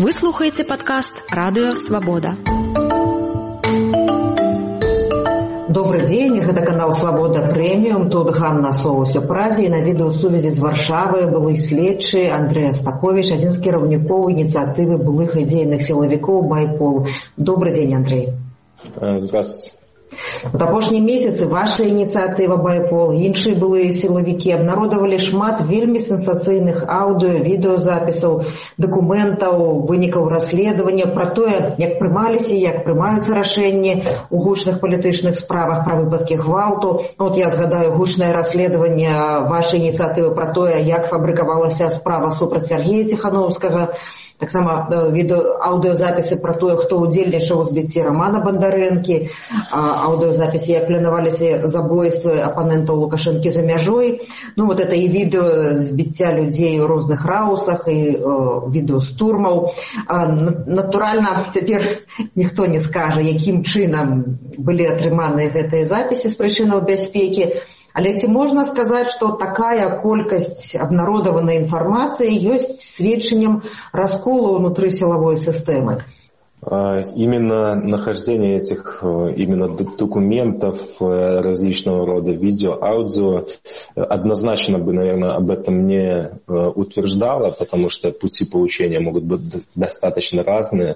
Вы слухаеце падкаст «Радыё Свабода». Добрый день, это канал «Свобода Премиум». Тут Ганна Соус-Празі. На відеосувязі з Варшавы былы следчы Андрэй Астапович, адзін з кіраўнікоў ініцыятывы былых ідзейных сілавікоў «Байпол». Добрый день, Андрей. Здравствуйте. В апошнія месяцы ваша ініцыятыва «Байпол» і іншыя былыя сілавікі абнародавалі шмат вельмі сенсацыйных аўдыо, відэазапісаў, дакументаў, вынікаў расследавання пра тое, як прымаліся і як прымаюцца рашэнні ў гучных палітычных справах пра выпадкі гвалту. Вот я згадаю гучнае расследаванне вашай ініцыятывы пра тое, як фабрыкавалася справа супраць Сергея Ціхановскага. Таксама аўдыёзапісы пра тое, хто ўдзельнічаў у збіцці Романа Бандарэнкі, аўдыёзапісы, як планаваліся забойствы апанентаў Лукашэнкі за мяжой. Ну, вот это і відэо збіцця людзей у розных раусах, і відэо штурмаў. Натуральна, цяпер ніхто не скажа, якім чынам былі атрыманыя гэтыя запісы з прычынаў бяспекі. Але ці можна сказаць, што такая колькасць абнародаванай інфармацыі ёсць сведчаннем расколу ўнутры сілавой сістэмы? Именно нахождение этих именно документов различного рода, видео, аудио, однозначно бы, наверное, об этом не утверждало, потому что пути получения могут быть достаточно разные.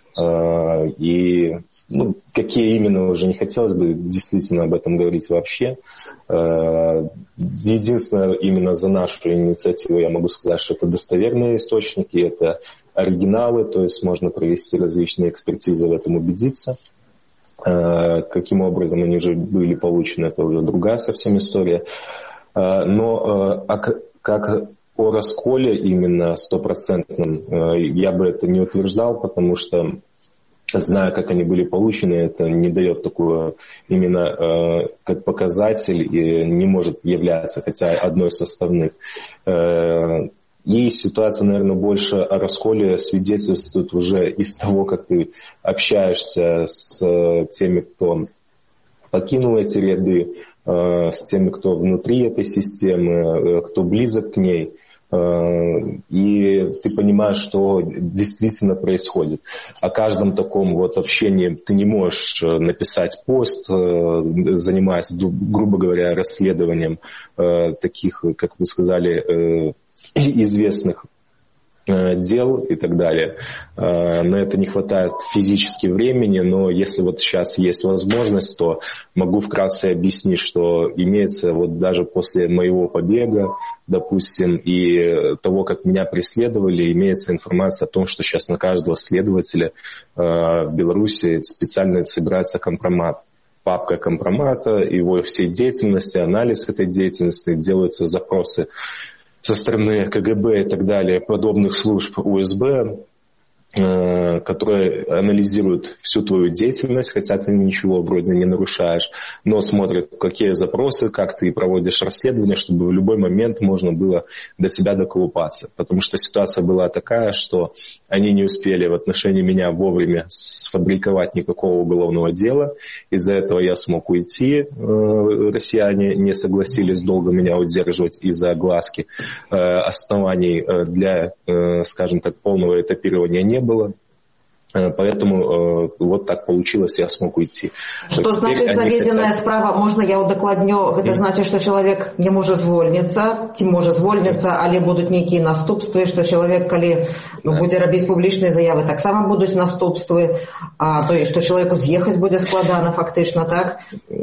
И какие именно, уже не хотелось бы действительно об этом говорить вообще. Единственное, именно за нашу инициативу я могу сказать, что это достоверные источники, это оригиналы, то есть можно провести различные экспертизы, в этом убедиться. Каким образом они уже были получены, это уже другая совсем история. Но как о расколе именно стопроцентном я бы это не утверждал, потому что, зная, как они были получены, это не дает такую именно как показатель и не может являться хотя одной из составных. И ситуация, наверное, больше о расколе свидетельствует уже из того, как ты общаешься с теми, кто покинул эти ряды, с теми, кто внутри этой системы, кто близок к ней. И ты понимаешь, что действительно происходит. О каждом таком вот общении ты не можешь написать пост, занимаясь, грубо говоря, расследованием таких, как вы сказали, известных дел и так далее. На это не хватает физически времени, но если вот сейчас есть возможность, то могу вкратце объяснить, что имеется вот даже после моего побега, допустим, и того, как меня преследовали, имеется информация о том, что сейчас на каждого следователя в Беларуси специально собирается компромат. Папка компромата, его всей деятельности, анализ этой деятельности, делаются запросы со стороны КГБ и так далее, подобных служб УСБ, которые анализируют всю твою деятельность, хотя ты ничего вроде не нарушаешь, но смотрят, какие запросы, как ты проводишь расследование, чтобы в любой момент можно было до тебя доколупаться. Потому что ситуация была такая, что они не успели в отношении меня вовремя сфабриковать никакого уголовного дела. Из-за этого я смог уйти. Россияне не согласились долго меня удерживать из-за огласки. Оснований для, скажем так, полного этапирования не было. Поэтому вот так получилось, я смог уйти. Что значит заведенная справа? Можно я удакладню? Это значит, что человек не может звольниться, ці може звольниться, але будут некие наступствы, что человек, коли будет робить публичные заявы, так само будут наступствы, то есть, что человеку съехать будет складано фактично, так?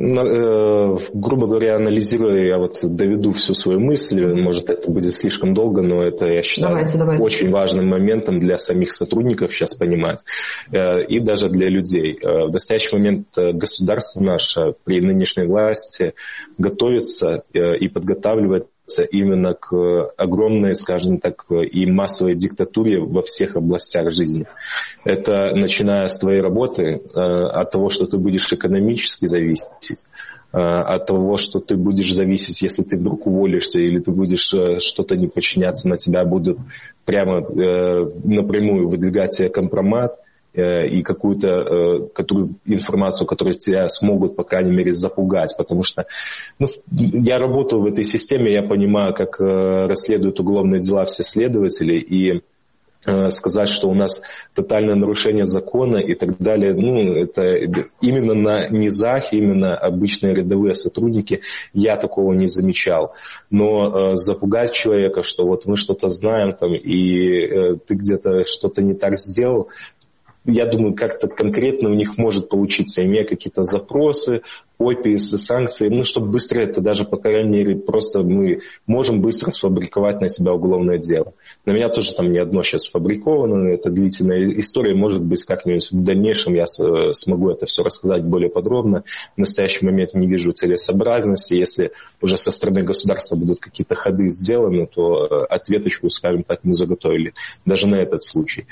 Грубо говоря, анализируя, я вот доведу всю свою мысль, может это будет слишком долго, но это, я считаю, давайте. Очень важным моментом для самих сотрудников сейчас понимать. И даже для людей. В настоящий момент государство наше при нынешней власти готовится и подготавливается именно к огромной, скажем так, и массовой диктатуре во всех областях жизни. Это начиная с твоей работы, от того, что ты будешь экономически зависеть, от того, что ты будешь зависеть, если ты вдруг уволишься или ты будешь что-то не подчиняться, на тебя будут прямо напрямую выдвигать тебе компромат, и какую-то информацию, которую тебя смогут, по крайней мере, запугать. Потому что я работал в этой системе, я понимаю, как расследуют уголовные дела все следователи, и сказать, что у нас тотальное нарушение закона и так далее. Это именно на низах, именно обычные рядовые сотрудники, я такого не замечал. Но запугать человека, что вот мы что-то знаем, и ты где-то что-то не так сделал, я думаю, как-то конкретно у них может получиться, имея какие-то запросы, копии, санкции, чтобы быстро это даже, по крайней мере, просто мы можем быстро сфабриковать на тебя уголовное дело. На меня тоже не одно сейчас сфабриковано, это длительная история, может быть, как-нибудь в дальнейшем я смогу это все рассказать более подробно. В настоящий момент не вижу целесообразности, если уже со стороны государства будут какие-то ходы сделаны, то ответочку, скажем так, мы заготовили даже на этот случай.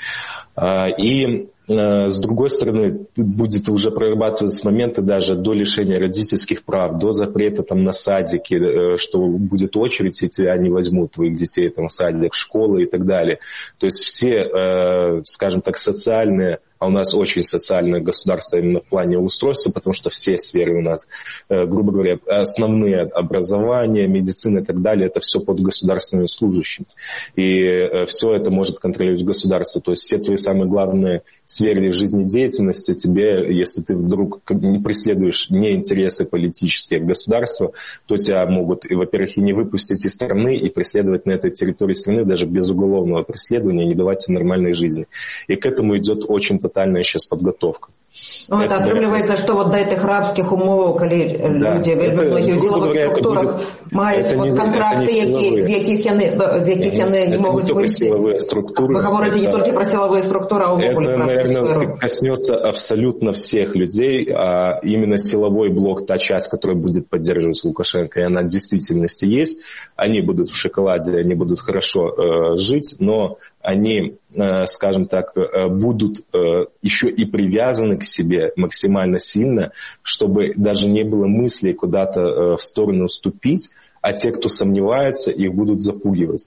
И с другой стороны, будет уже прорабатываться моменты даже до лишения родительских прав, до запрета на садики, что будет очередь, и тебя не возьмут, твоих детей в садик, школы и так далее. То есть все, скажем так, социальные, а у нас очень социальное государство именно в плане устройства, потому что все сферы у нас, грубо говоря, основные образование, медицина и так далее, это все под государственными служащими. И все это может контролировать государство. То есть все твои самые главные сферы жизнедеятельности тебе, если ты вдруг не преследуешь не интересы политические государства, то тебя могут, во-первых, и не выпустить из страны, и преследовать на этой территории страны даже без уголовного преследования, не давать тебе нормальной жизни. И к этому идет очень тотальная сейчас подготовка. Это атрымліваецца, што вот да гэтых рабскіх умоваў, калі людзі вельмі многія ў дзелавых структурах маюць контракты, з якіх яны не могуць выйсці. Вы говорите не только про силовые структуры, а это, наверное, коснется абсолютно всех людей, а именно силовой блок, та часть, которая будет поддерживать Лукашенко, и она в действительности есть. Они будут в шоколаде, они будут хорошо жить, но они, скажем так, будут еще и привязаны к себе максимально сильно, чтобы даже не было мыслей куда-то в сторону уступить, а те, кто сомневается, их будут запугивать.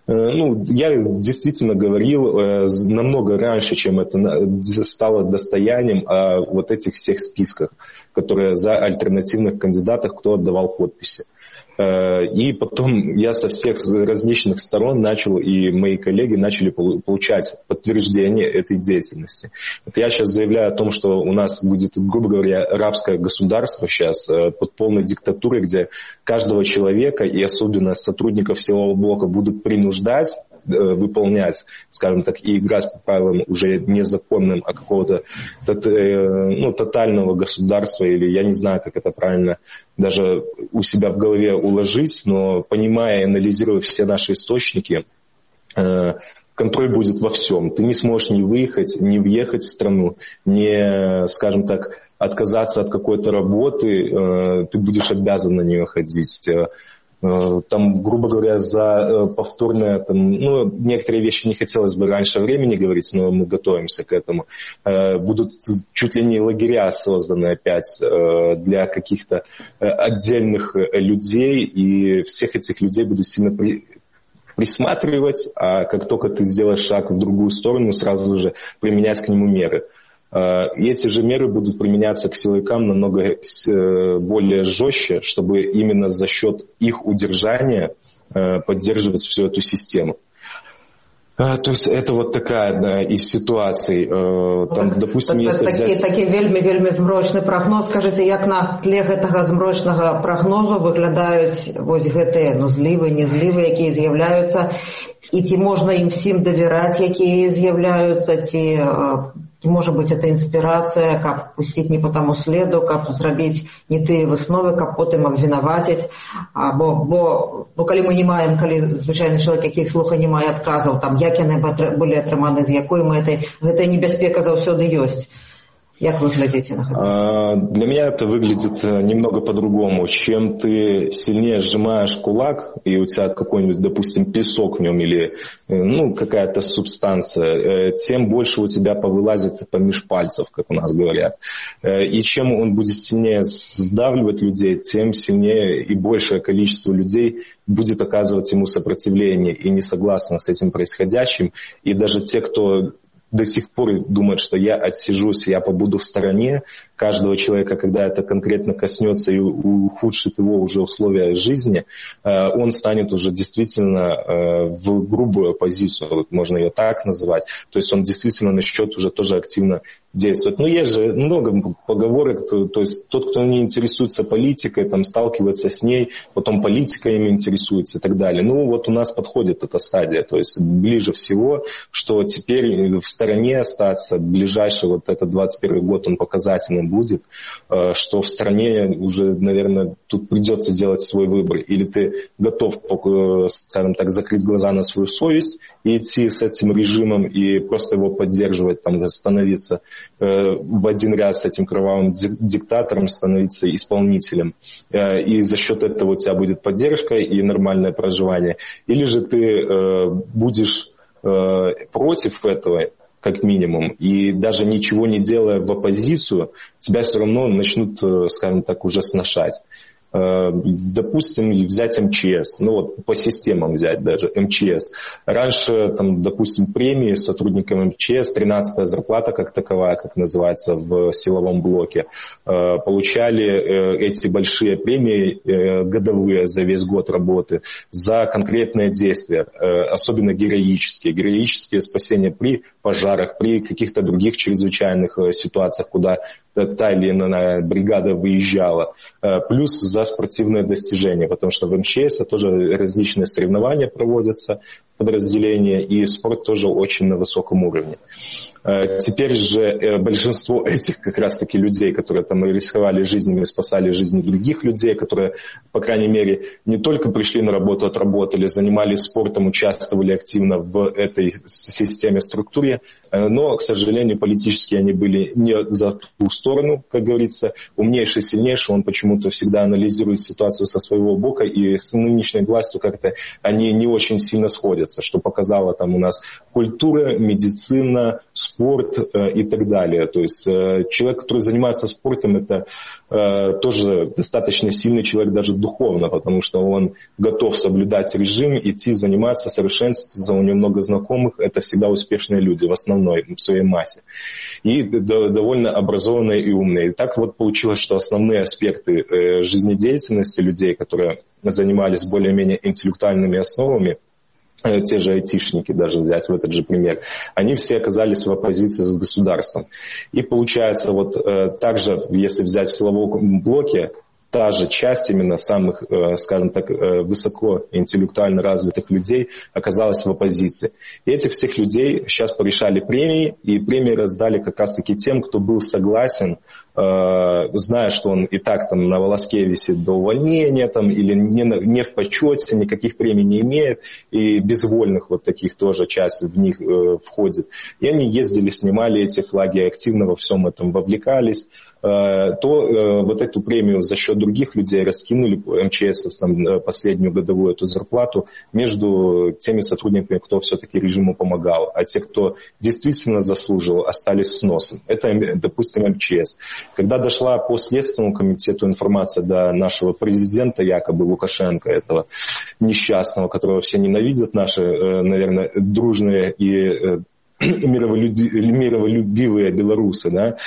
Я действительно говорил намного раньше, чем это стало достоянием, о вот этих всех списках, которые за альтернативных кандидатов, кто отдавал подписи. И потом я со всех различных сторон начал, и мои коллеги начали получать подтверждение этой деятельности. Вот я сейчас заявляю о том, что у нас будет, грубо говоря, рабское государство сейчас под полной диктатурой, где каждого человека, и особенно сотрудников силового блока, будут принуждать выполнять, скажем так, и играть по правилам уже незаконным, а какого-то тотального государства, или я не знаю, как это правильно даже у себя в голове уложить, но понимая и анализируя все наши источники, контроль будет во всем. Ты не сможешь ни выехать, ни въехать в страну, ни, скажем так, отказаться от какой-то работы, ты будешь обязан на нее ходить. Там, грубо говоря, за повторное, некоторые вещи не хотелось бы раньше времени говорить, но мы готовимся к этому. Будут чуть ли не лагеря созданы опять для каких-то отдельных людей, и всех этих людей будут сильно присматривать, а как только ты сделаешь шаг в другую сторону, сразу же применять к нему меры. И эти же меры будут применяться к силовикам намного более жестче, чтобы именно за счет их удержания поддерживать всю эту систему. То есть это вот такая из ситуаций. Там, допустим, если взять... Такі вельмі змрочны прагноз. Скажите, як на тле гэтага змрочнага прагнозу выглядаюць вось гэтыя злівы, незлівы, якія з'яўляюцца, і ці можна ім всім давяраць, якія з'яўляюцца, ці может быть это инспирация, как пустить не по тому следу, как зрабіць не тыя высновы, как потым абвінаваціць, бо калі мы не маем, калі звычайны чалавек, які слуха не мае адказаў, там як яны былі атрыманы, з якой мэтай, гэтая небяспека заўсёды ёсць. Как вы глядите на это? Для меня это выглядит немного по-другому. Чем ты сильнее сжимаешь кулак, и у тебя какой-нибудь, допустим, песок в нем или какая-то субстанция, тем больше у тебя повылазит помеж пальцев, как у нас говорят. И чем он будет сильнее сдавливать людей, тем сильнее и большее количество людей будет оказывать ему сопротивление и не согласно с этим происходящим. И даже те, кто до сих пор думает, что я отсижусь, я побуду в стороне каждого человека, когда это конкретно коснется и ухудшит его уже условия жизни, он станет уже действительно в грубую оппозицию, вот можно ее так называть. То есть он действительно начнет уже тоже активно действовать. Но есть же много поговорок, то есть тот, кто не интересуется политикой, там, сталкивается с ней, потом политика им интересуется и так далее. Ну вот у нас подходит эта стадия, то есть ближе всего, что теперь в стороне остаться, ближайший вот этот 21 год он показательным будет, что в стране уже, наверное, тут придется делать свой выбор. Или ты готов, скажем так, закрыть глаза на свою совесть и идти с этим режимом и просто его поддерживать, там, становиться в один ряд с этим кровавым диктатором, становиться исполнителем. И за счет этого у тебя будет поддержка и нормальное проживание. Или же ты будешь против этого, как минимум, и даже ничего не делая в оппозицию, тебя все равно начнут, скажем так, уже сношать. Допустим, взять МЧС, ну вот по системам взять даже МЧС. Раньше, там, допустим, премии сотрудникам МЧС, 13-я зарплата как таковая, как называется в силовом блоке, получали эти большие премии годовые за весь год работы за конкретные действия, особенно героические спасения при пожарах, при каких-то других чрезвычайных ситуациях, куда та или иная бригада выезжала, плюс за спортивные достижения, потому что в МЧС тоже различные соревнования проводятся, подразделения, и спорт тоже очень на высоком уровне. Теперь же большинство этих как раз-таки людей, которые там рисковали жизнями, спасали жизни других людей, которые, по крайней мере, не только пришли на работу, отработали, занимались спортом, участвовали активно в этой системе, структуре, но, к сожалению, политически они были не за ту сторону, как говорится. Умнейший, сильнейший, он почему-то всегда анализирует ситуацию со своего бока, и с нынешней властью как-то они не очень сильно сходятся, что показала там у нас культура, медицина, спорт и так далее. То есть человек, который занимается спортом, это тоже достаточно сильный человек даже духовно, потому что он готов соблюдать режим, идти заниматься, совершенствоваться, у него много знакомых, это всегда успешные люди в основной, в своей массе. И довольно образованные и умные. И так вот получилось, что основные аспекты жизнедеятельности людей, которые занимались более-менее интеллектуальными основами, те же айтишники, даже взять в этот же пример, они все оказались в оппозиции с государством. И получается, вот также, если взять в силовом блоке, та же часть именно самых, скажем так, высокоинтеллектуально развитых людей оказалась в оппозиции. И этих всех людей сейчас порешали премии, и премии раздали как раз-таки тем, кто был согласен, зная, что он и так там на волоске висит до увольнения, там, или не в почете, никаких премий не имеет, и безвольных вот таких тоже часть в них входит. И они ездили, снимали эти флаги, активно во всем этом вовлекались, то вот эту премию за счет других людей раскинули МЧС последнюю годовую эту зарплату между теми сотрудниками, кто все-таки режиму помогал, а те, кто действительно заслужил, остались с носом. Это, допустим, МЧС. Когда дошла по Следственному комитету информация до нашего президента, якобы Лукашенко, этого несчастного, которого все ненавидят, наши, наверное, дружные и мироволюбивые белорусы, да,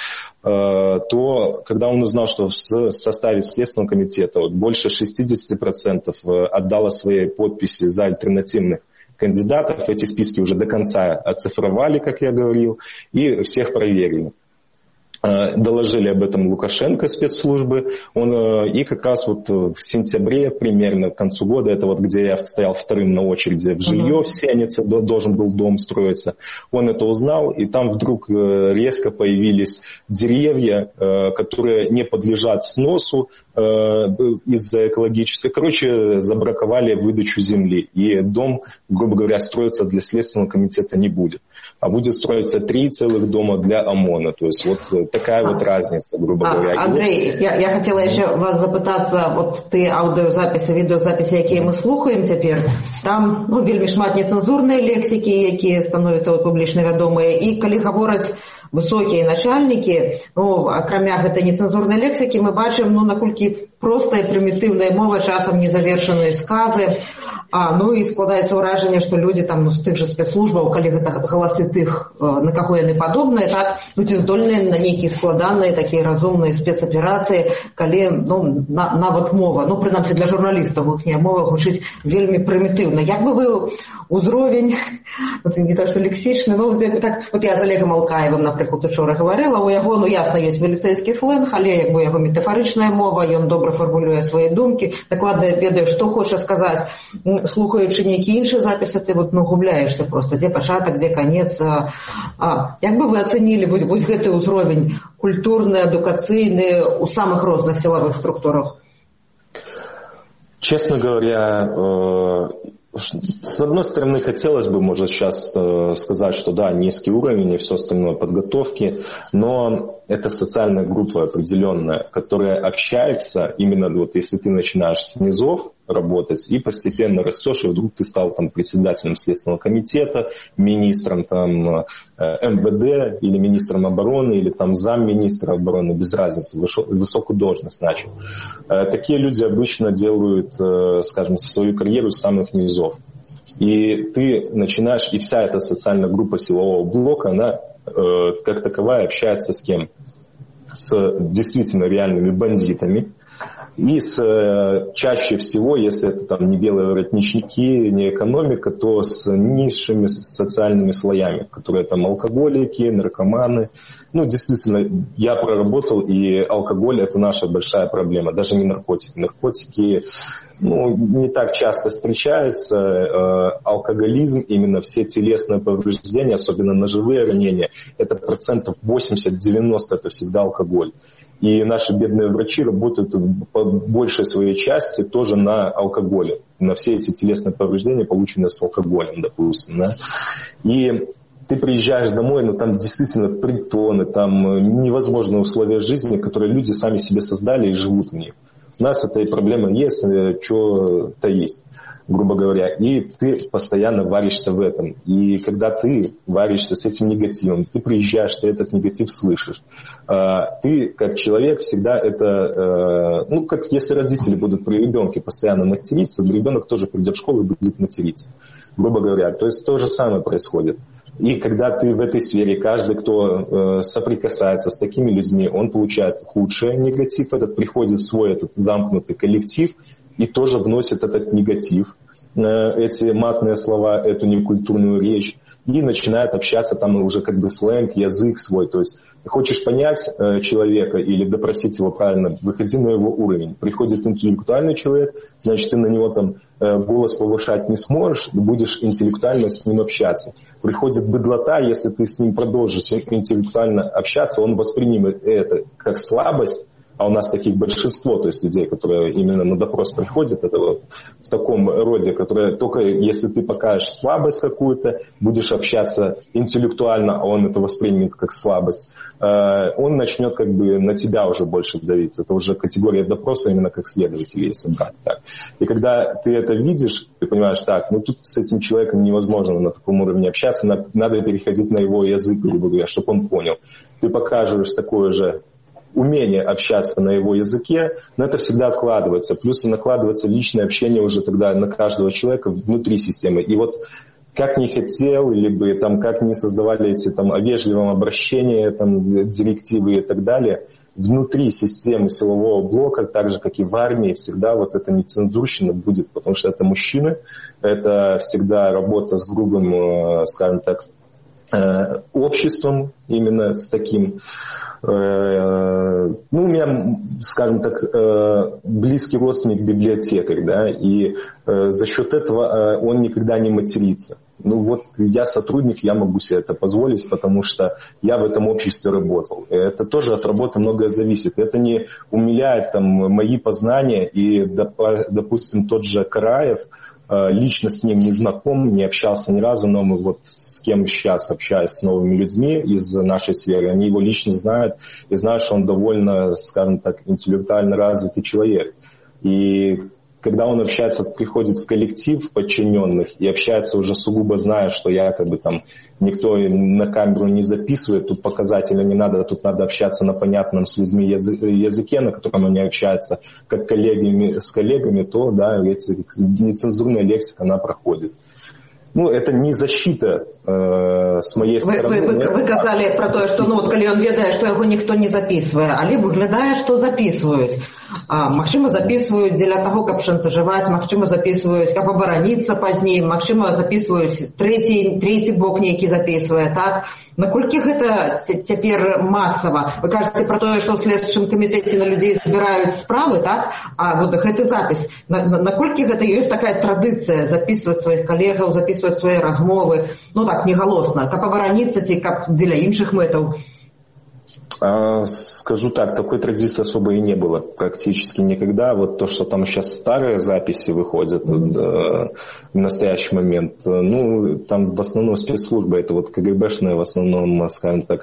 то когда он узнал, что в составе Следственного комитета вот больше 60% отдало свои подписи за альтернативных кандидатов, эти списки уже до конца оцифровали, как я говорил, и всех проверили. Доложили об этом Лукашенко, спецслужбы, и как раз вот в сентябре, примерно к концу года, это вот где я стоял вторым на очереди в жилье в Сенице, должен был дом строиться, он это узнал, и там вдруг резко появились деревья, которые не подлежат сносу из-за экологической, забраковали выдачу земли, и дом, грубо говоря, строиться для Следственного комитета не будет, а будет строиться 3 целых дома для ОМОНа, то есть вот такая вот разница, грубо говоря. Андрей, я хотела ще вас запитатися, от ти аудіозаписи, відеозаписи, які ми слухаємо тепер, там вельми шмат нецензурної лексики, які становяться публічно відомі, і коли говорять високі начальники, окромя гэтай нецензурної лексики, ми бачимо, наколькі простая, примітивна мова, часом незавершенные сказы. Ну і складаецца ўражанне, што людзі там з тых жа спецслужбаў, калі гэта галасы тых, на каго яны падобныя, так, ці здольныя на нейкія складаныя такія разумныя спецаперацыі, калі нават мова, прынамсі для журналістаў іхняя мова гучыць вельмі прымітыўна. Як бы вы ўзровень, не то што лексічны, так, я з Олегом Алкаевым, напрыклад, учора гаварыла, у яго, ясна, ёсць міліцэйскі сленг, але яго метафарычная мова, ён добра фармулюе свае думкі, дакладна ведае, што хоча сказаць. Слухаючы нейкі іншы запіс, ты губляешься просто, дзе пачатак, дзе канец. Як бы вы ацэнілі вось гэты ўзровень культурны, адукацыйны у самых розных сілавых структурах? Честно говоря, с одной стороны, хотелось бы, может, сейчас сказать, что да, низкий уровень и все остальное подготовки, но это социальная группа определенная, которая общается именно если ты начинаешь с низов работать и постепенно растешь, и вдруг ты стал там председателем Следственного комитета, министром там МВД или министром обороны, или там замминистра обороны, без разницы, высокую должность начал. Такие люди обычно делают, скажем, свою карьеру с самых низов. И ты начинаешь, и вся эта социальная группа силового блока, она как таковая общается с кем? С действительно реальными бандитами. И чаще всего, если это там не белые воротничники, не экономика, то с низшими социальными слоями, которые там алкоголики, наркоманы. Действительно, я проработал, и алкоголь – это наша большая проблема, даже не наркотики. Наркотики не так часто встречаются. Алкоголизм, именно все телесные повреждения, особенно ножевые ранения, это 80-90% это всегда алкоголь. И наши бедные врачи работают по большей своей части тоже на алкоголе, на все эти телесные повреждения, полученные с алкоголем, допустим. Да? И ты приезжаешь домой, там действительно притоны, там невозможные условия жизни, которые люди сами себе создали и живут в них. У нас этой проблемы есть, что-то есть, грубо говоря, и ты постоянно варишься в этом. И когда ты варишься с этим негативом, ты приезжаешь, ты этот негатив слышишь. Ты, как человек, всегда это... как если родители будут при ребенке постоянно материться, ребенок тоже придет в школу и будет материться, грубо говоря. То есть то же самое происходит. И когда ты в этой сфере, каждый, кто соприкасается с такими людьми, он получает худший негатив, приходит в свой этот замкнутый коллектив, и тоже вносит этот негатив, эти матные слова, эту некультурную речь, и начинает общаться там уже сленг, язык свой. То есть хочешь понять человека или допросить его правильно, выходи на его уровень. Приходит интеллектуальный человек, значит, ты на него там голос повышать не сможешь, будешь интеллектуально с ним общаться. Приходит быдлота, если ты с ним продолжишь интеллектуально общаться, он воспримет это как слабость. А у нас таких большинство, то есть людей, которые именно на допрос приходят, это в таком роде, которые только если ты покажешь слабость какую-то, будешь общаться интеллектуально, а он это воспримет как слабость, он начнет на тебя уже больше давить. Это уже категория допроса именно как следователь, если брать так. И когда ты это видишь, ты понимаешь, тут с этим человеком невозможно на таком уровне общаться, надо переходить на его язык, грубо говоря, чтобы он понял. Ты покажешь такое же умение общаться на его языке, но это всегда откладывается. Плюс и накладывается личное общение уже тогда на каждого человека внутри системы. И как не хотел, либо как не создавали эти о вежливом обращении, директивы и так далее, внутри системы силового блока, так же, как и в армии, всегда эта нецензурщина будет, потому что это мужчины, это всегда работа с грубым, скажем так, обществом, именно с таким. У меня, скажем так, близкий родственник библиотекарь, да, и за счет этого он никогда не матерится. Я сотрудник, я могу себе это позволить, потому что я в этом обществе работал. Это тоже от работы многое зависит. Это не умиляет мои познания, и, допустим, тот же Караев, лично с ним не знаком, не общался ни разу, но мы с кем сейчас общаюсь с новыми людьми из нашей сферы, они его лично знают и знают, что он довольно, скажем так, интеллектуально развитый человек. И когда он общается, приходит в коллектив подчиненных и общается уже сугубо зная, что якобы там никто на камеру не записывает, тут показателя не надо, тут надо общаться на понятном с людьми языке, на котором они общаются, как с коллегами, то да, нецензурная лексика, она проходит. Ну, это не защита с моей стороны. Ви казали про те, що коли він ведає, що його ніхто не записує, але виглядає, що записують. Магчыма, записують для того, каб шантажаваць, магчыма, записують, каб абараніцца пазней, магчыма, записують трэці бок нейкі записуе, так? Наколькі гэта цяпер масава? Вы кажаце про тое, што ў следчым камітэце на людзей збіраюць справы, так? А вот гэты запіс. Наколькі гэта ёсць такая традыцыя записываць сваіх калегаў, записываць свае размовы, ну так, негалосна, каб абараніцца ці каб дзеля іншых мэтаў? Скажу так, такой традиции особо и не было практически никогда. Вот то, что там сейчас старые записи выходят в настоящий момент, ну, там в основном спецслужбы, это вот КГБшные в основном, скажем так,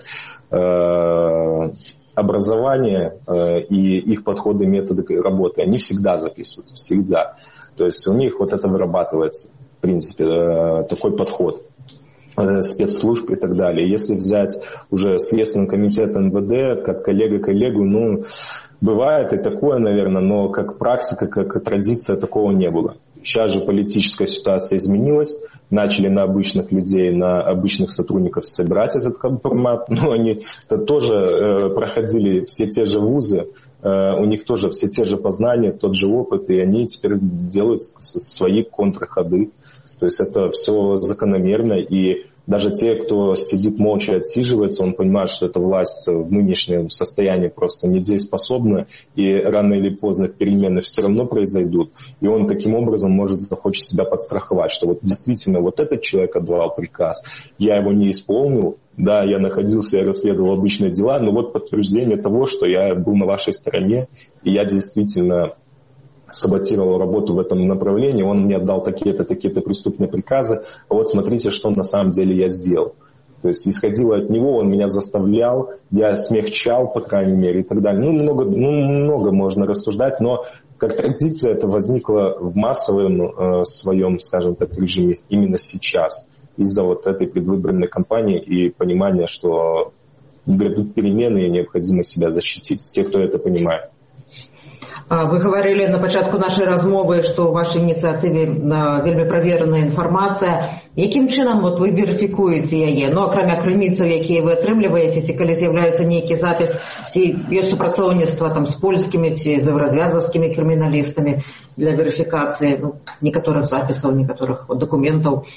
образование и их подходы, методы работы, они всегда записывают, всегда. То есть у них вот это вырабатывается, в принципе, такой подход спецслужб и так далее. Если взять уже Следственный комитет НВД, как коллега коллегу, ну, бывает и такое, наверное, но как практика, как традиция такого не было. Сейчас же политическая ситуация изменилась, начали на обычных людей, на обычных сотрудников собирать этот формат, но они тоже проходили все те же вузы, у них тоже все те же познания, тот же опыт, и они теперь делают свои контрходы. То есть это все закономерно, и даже те, кто сидит молча и отсиживается, он понимает, что эта власть в нынешнем состоянии просто недееспособна, и рано или поздно перемены все равно произойдут, и он таким образом захочет себя подстраховать, что вот действительно вот этот человек отдавал приказ, я его не исполнил, да, я находился, я расследовал обычные дела, но вот подтверждение того, что я был на вашей стороне, и я действительно саботировал работу в этом направлении, он мне отдал такие-то преступные приказы, а вот смотрите, что на самом деле я сделал. То есть исходило от него, он меня заставлял, я смягчал, по крайней мере, и так далее. Много можно рассуждать, но как традиция это возникло в массовом своем, скажем так, режиме именно сейчас, из-за вот этой предвыборной кампании и понимания, что грядут перемены и необходимо себя защитить, те, кто это понимает. Вы говорили на пачатку нашай размовы, што ў вашай ініцыятыве вельмі правераная інфармацыя. Якім чынам вы верыфікуеце яе? Ну, акрамя крыніцаў, якія вы атрымліваеце, ці калі з'яўляецца нейкі запіс, ці ёсць супрацоўніцтва там з польскімі ці з еўразвязаўскімі крыміналістамі для верыфікацыі некаторых запісаў, некаторых дакументаў?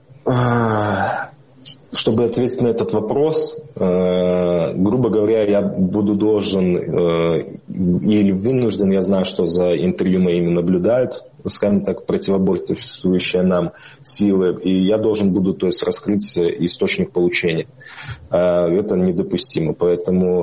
Чтобы ответить на этот вопрос, грубо говоря, я буду должен или вынужден, я знаю, что за интервью моими наблюдают, скажем так, противоборствующие нам силы, и я должен буду, то есть, раскрыть источник получения. Это недопустимо, поэтому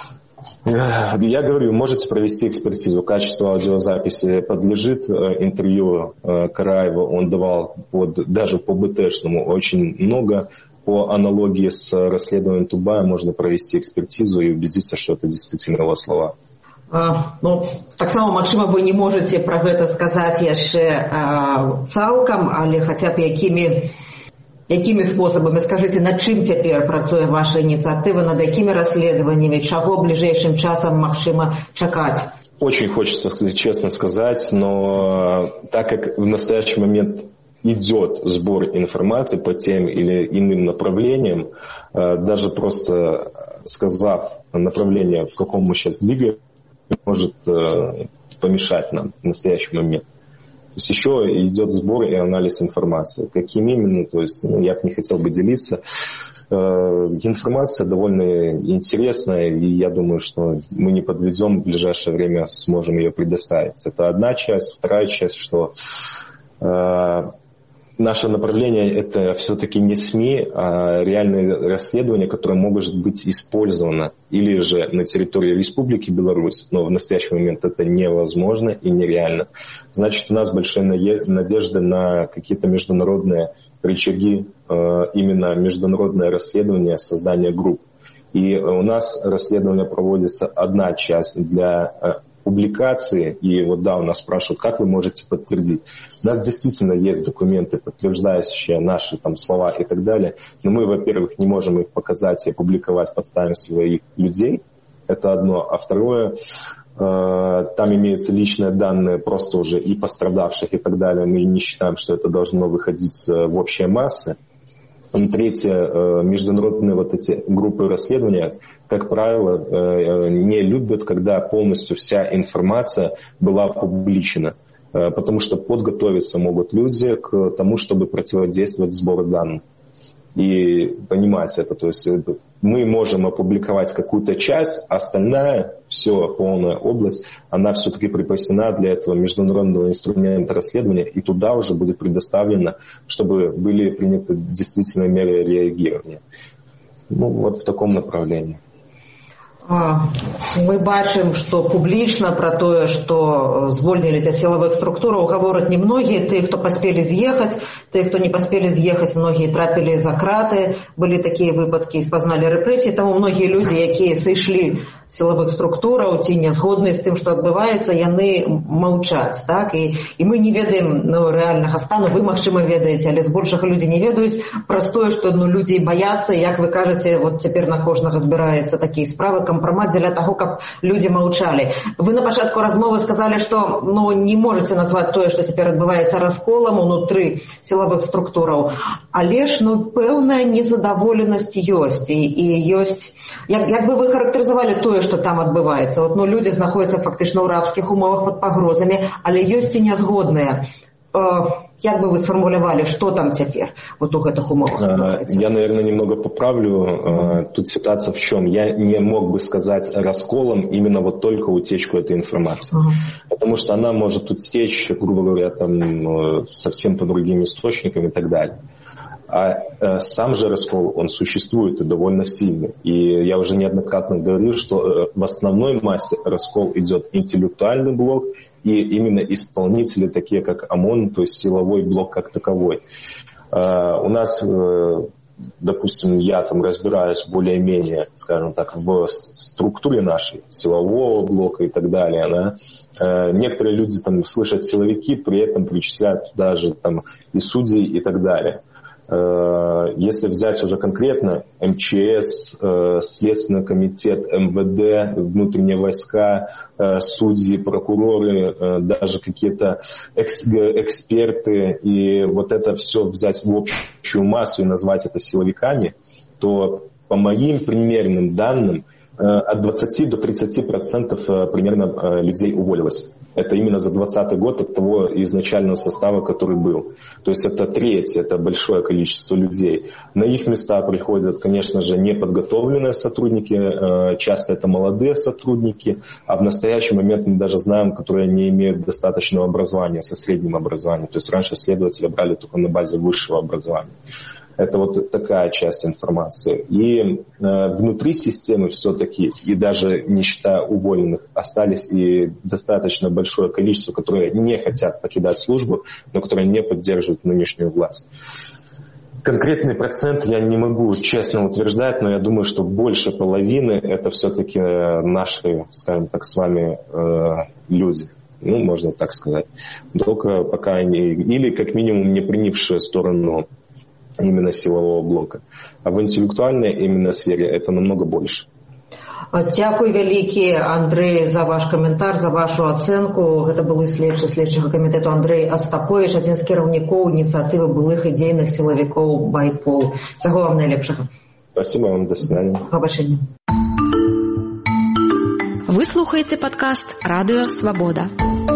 я говорю, можете провести экспертизу. Качество аудиозаписи подлежит интервью Караева, он давал даже по БТшному очень много. По аналогии с расследованием Тубая можно провести экспертизу и убедиться, что это действительно его слова. Ну, так само, магчыма, вы не можете про гэта сказаць яшчэ цалкам, але хаця б якімі спосабамі, скажите, над чым цяпер працуе ваша ініцыятыва, над якімі расследаваннямі, чаго бліжэйшым часам магчыма чакаць? Очень хочется, честно сказать, но так как в настоящий момент идет сбор информации по тем или иным направлениям, даже просто сказав направление, в каком мы сейчас двигаем, может помешать нам в настоящий момент. То есть еще идет сбор и анализ информации. Каким именно, то есть я бы не хотел бы делиться. Информация довольно интересная, и я думаю, что мы не подведем, в ближайшее время сможем ее предоставить. Это одна часть. Вторая часть, что наше направление – это все-таки не СМИ, а реальные расследования, которые могут быть использованы или же на территории Республики Беларусь, но в настоящий момент это невозможно и нереально. Значит, у нас большая надежда на какие-то международные рычаги, именно международное расследование, создание групп. И у нас расследование проводится одна часть для публикации, и вот да, у нас спрашивают, как вы можете подтвердить. У нас действительно есть документы, подтверждающие наши там слова и так далее, но мы, во-первых, не можем их показать и опубликовать под таинством своих людей, это одно, а второе, там имеются личные данные просто уже и пострадавших и так далее, мы не считаем, что это должно выходить в общие массы. И третье, международные вот эти группы расследования, как правило, не любят, когда полностью вся информация была опубличена, потому что подготовиться могут люди к тому, чтобы противодействовать сбору данных. И понимать это, то есть мы можем опубликовать какую-то часть, а остальная, все, полная область, она все-таки припасена для этого международного инструмента расследования, и туда уже будет предоставлено, чтобы были приняты действительно меры реагирования. Ну, вот в таком направлении. Мы бачым, што публічна пра тое, што звольніліся сілавых структураў, гавораць немногія, тыя, хто паспелі з'ехаць, тыя, хто не паспелі з'ехаць, многія трапілі за краты, былі такія выпадкі, спазналі рэпрэсіі, таму многія людзі, якія сышлі сілавых структураў ці не згодныя з тым, што адбываецца, яны маўчаць, так? І мы не ведаем рэальнага стану, вы, магчыма, ведаеце, але збольшага людзі не ведаюць праз тое, што людзі баяцца, як вы кажаце, вот цяпер на кожнага збіраецца такія справы, кампрамат дзеля таго, каб людзі маўчалі. Вы на пачатку размовы сказалі, што не можаце назваць тое, што цяпер адбываецца расколам унутры сілавых структураў, але ж пэўная незадаволенасць ёсць, і ёсць, як бы вы характарызавалі тое, што там адбываецца. Вот, людзі знаходзяцца фактычна ў рабскіх умовах пад пагрозамі, але ёсць і нязгодныя. Як бы вы сфармулявалі, што там цяпер вот у гэтых умовах адбываецца? Я, наверное, немного поправлю. Тут ситуация в чем? Я не мог бы сказать расколом именно вот только утечку этой информации. Потому что она может утечь, грубо говоря, там, совсем по другим источникам и так далее. А сам же раскол, он существует и довольно сильный. И я уже неоднократно говорил, что в основной массе раскол идет интеллектуальный блок и именно исполнители, такие как ОМОН, то есть силовой блок как таковой. У нас, допустим, я там разбираюсь более-менее, скажем так, в структуре нашей силового блока и так далее. Некоторые люди там слышат силовики, при этом причисляют туда же там и судей и так далее. Если взять уже конкретно МЧС, Следственный комитет, МВД, внутренние войска, судьи, прокуроры, даже какие-то эксперты, и вот это все взять в общую массу и назвать это силовиками, то по моим примерным данным от 20 до 30% примерно людей уволилось. Это именно за 2020 год от того изначального состава, который был. То есть это треть, это большое количество людей. На их места приходят, конечно же, неподготовленные сотрудники, часто это молодые сотрудники, а в настоящий момент мы даже знаем, которые не имеют достаточного образования, со средним образованием. То есть раньше следователя брали только на базе высшего образования. Это вот такая часть информации. И внутри системы все-таки, и даже не считая уволенных, остались и достаточно большое количество, которые не хотят покидать службу, но которые не поддерживают нынешнюю власть. Конкретный процент я не могу честно утверждать, но я думаю, что больше половины это все-таки наши, скажем так, с вами люди. Можно так сказать. Только пока они, или как минимум не принявшие сторону именно силового блока. А в интеллектуальной именно сфере это намного больше. Дзякуй вялікі, Андрэй, за ваш каментар, за вашу ацэнку. Гэта былы следчы следчага камітэту Андрэй Астапович, адзін з кіраўнікоў ініцыятывы былых ідзейных сілавікоў Байпол. Всяго вам найлепшага. Спасибо вам, до свидания. Пабачэння. Вы слухаеце падкаст «Радыё Свабода».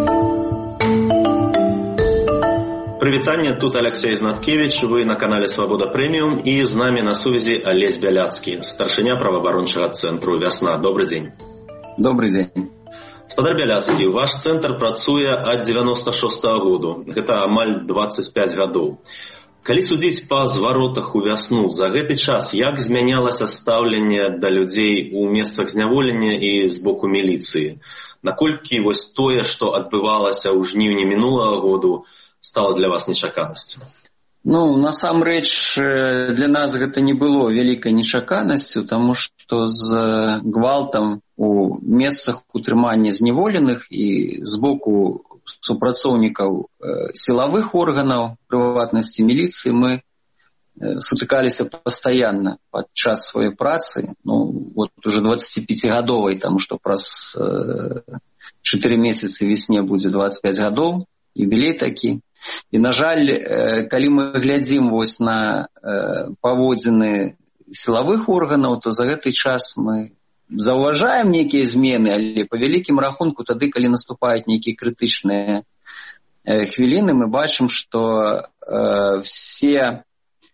Прывітанне, тут Алексей Знаткевич, вы на канале «Свобода Премиум», и с нами на сувязі Олесь Бяляцкі, старшыня праваабарончага цэнтру «Вясна». Добрый день. Добрый день. Спадар Бяляцкі, ваш цэнтр працуе ад 96-го году, гэта амаль 25 гадоў. Калі судзіць па зваротах у вясну, за гэты час як змянялася стаўленне да людзей у месцах зняволення і з боку міліцыі? Наколькі вось тое, што адбывалася ў жніўні мінулага году, стало для вас нечаканностью? Ну, насамрэч, для нас гэта не было вялікай нечаканасцю, таму што з гвалтам у месцах утрымання зняволеных і з боку супрацоўнікаў сілавых органаў, прыватнасці міліцыі, мы сутыкаліся пастаянна падчас сваёй працы, ну, вот уже 25-гадовай, таму што праз 4 месяцы весне будзе 25 гадоў, юбілей такі. І, на жаль, калі мы глядзім вось на паводзіны сілавых органаў, то за гэты час мы заўважаем нейкія змены, але па вялікім рахунку тады, калі наступаюць нейкія крытычныя хвіліны, мы бачым, што все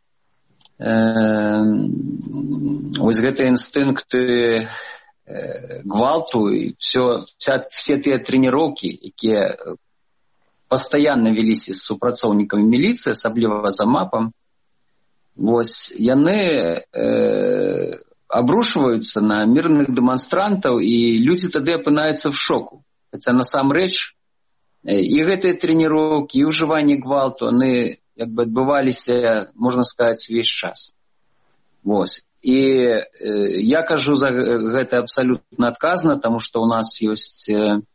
вось гэтыя інстынкты гвалту і все тыя трэніроўкі, якія пастаянна веліся з супрацоўнікамі міліцыі, асабліва за МАПам, вось яны абрушваюцца на мірных дэманстрантаў, і людзі тады апынаюцца в шоку. Хаця насамрэч і гэтыя трэніроўкі, і ўжыванне гвалту, яны як бы адбываліся, можна сказаць, увесь час. Вось. І я кажу за гэта абсалютна адказна, таму што ў нас ёсць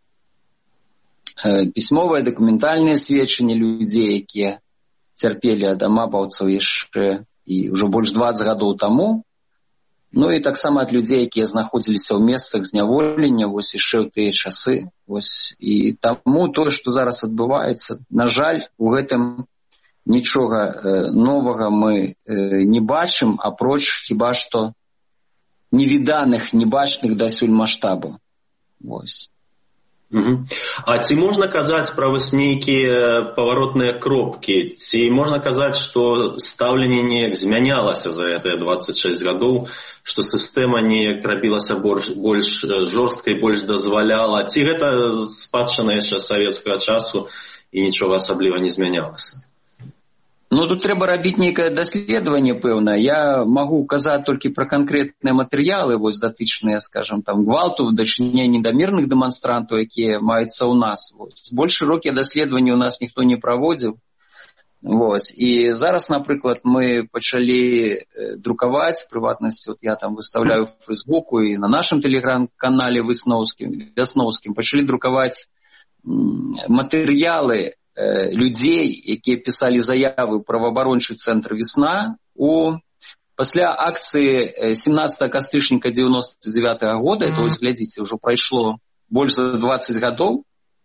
пісьмовыя дакументальныя сведчанні людзей, якія цярпелі ад амапаўцаў яшчэ і ўжо больш 20 гадоў таму, ну і таксама ад людзей, якія знаходзіліся ў месцах зняволення вось яшчэ ў тыя часы. Вось. І таму тое, што зараз адбываецца, на жаль, у гэтым нічога новага мы не бачым, апроч хіба што невіданых, небачных дасюль маштабаў. Вось. А ці можна казаць пра вось нейкія паваротныя кропкі? Ці можна казаць, што стаўленне неяк змянялася за гэтыя 26 гадоў, што сістэма неяк рабілася больш жорсткай, больш дазваляла? Ці гэта спадчына яшчэ савецкага часу і нічога асабліва не змянялася? Ну, тут трэба рабіць нейкае даследаванне, пэўна. Я магу казаць толькі пра канкрэтныя матэрыялы, вось датычныя, скажам, там, гвалту, дачыненні да мірных дэманстрантаў, якія маюцца ў нас. Вось. Больш шырокія даследаванні ў нас ніхто не праводзіў. Вось. І зараз, напрыклад, мы пачалі друкаваць, прыватнасці, вот я там выстаўляю в Фейсбуку і на нашым тэлеграм-канале вясноўскім, пачалі друкаваць матэрыялы людзей, якія пісалі заявы ў праваабарончы цэнтр «Весна» пасля акцыі 17 кастрычніка 99-го года, это вось глядзіце, ўжо прайшло больш за 20 гадоў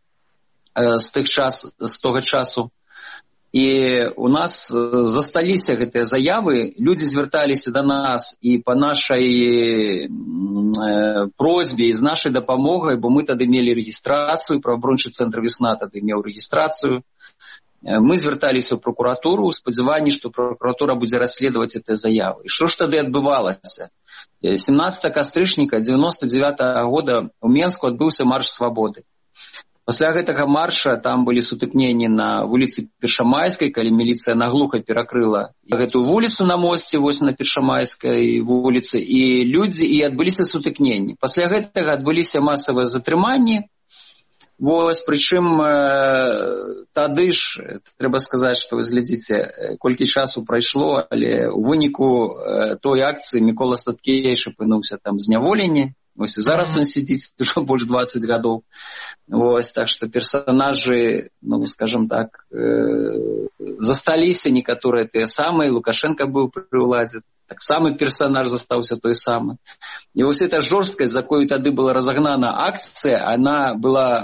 з тога часу. І у нас засталіся гэтыя заявы, людзі звярталіся да нас і па нашай просьбе і з нашай дапамогай, бо мы тады мелі рэгістрацыю, праваабарончы цэнтр «Весна» тады меў рэгістрацыю. Мы звярталіся ў пракуратуру ў спадзяванні, што пракуратура будзе расследаваць гэтыя заявы. І што ж тады адбывалася? 17 кастрычніка 99-го года ў Менску адбыўся марш свабоды. Пасля гэтага марша там былі сутыкненні на вуліцы Першамайскай, калі міліцыя наглуха перакрыла гэтую вуліцу на мосце, вось на Першамайскай вуліцы, і адбыліся сутыкненні. Пасля гэтага адбыліся масавыя затрыманні. Вось, прычым тады ж, трэба сказаць, што вы глядзіце, колькі часу прайшло, але ў выніку той акцыі Мікола Садкевіч апынуўся там зняволенні. Вось і зараз он сидзіць ўжо больш 20 гадоў. Вось, так што персанажы, ну, скажем так, засталіся некаторыя тыя самыя. Лукашенко быў пры ўладзе, таксама персанаж застаўся той самы. І вось эта жорсткасць, за якою тады была разагнана акцыя, она была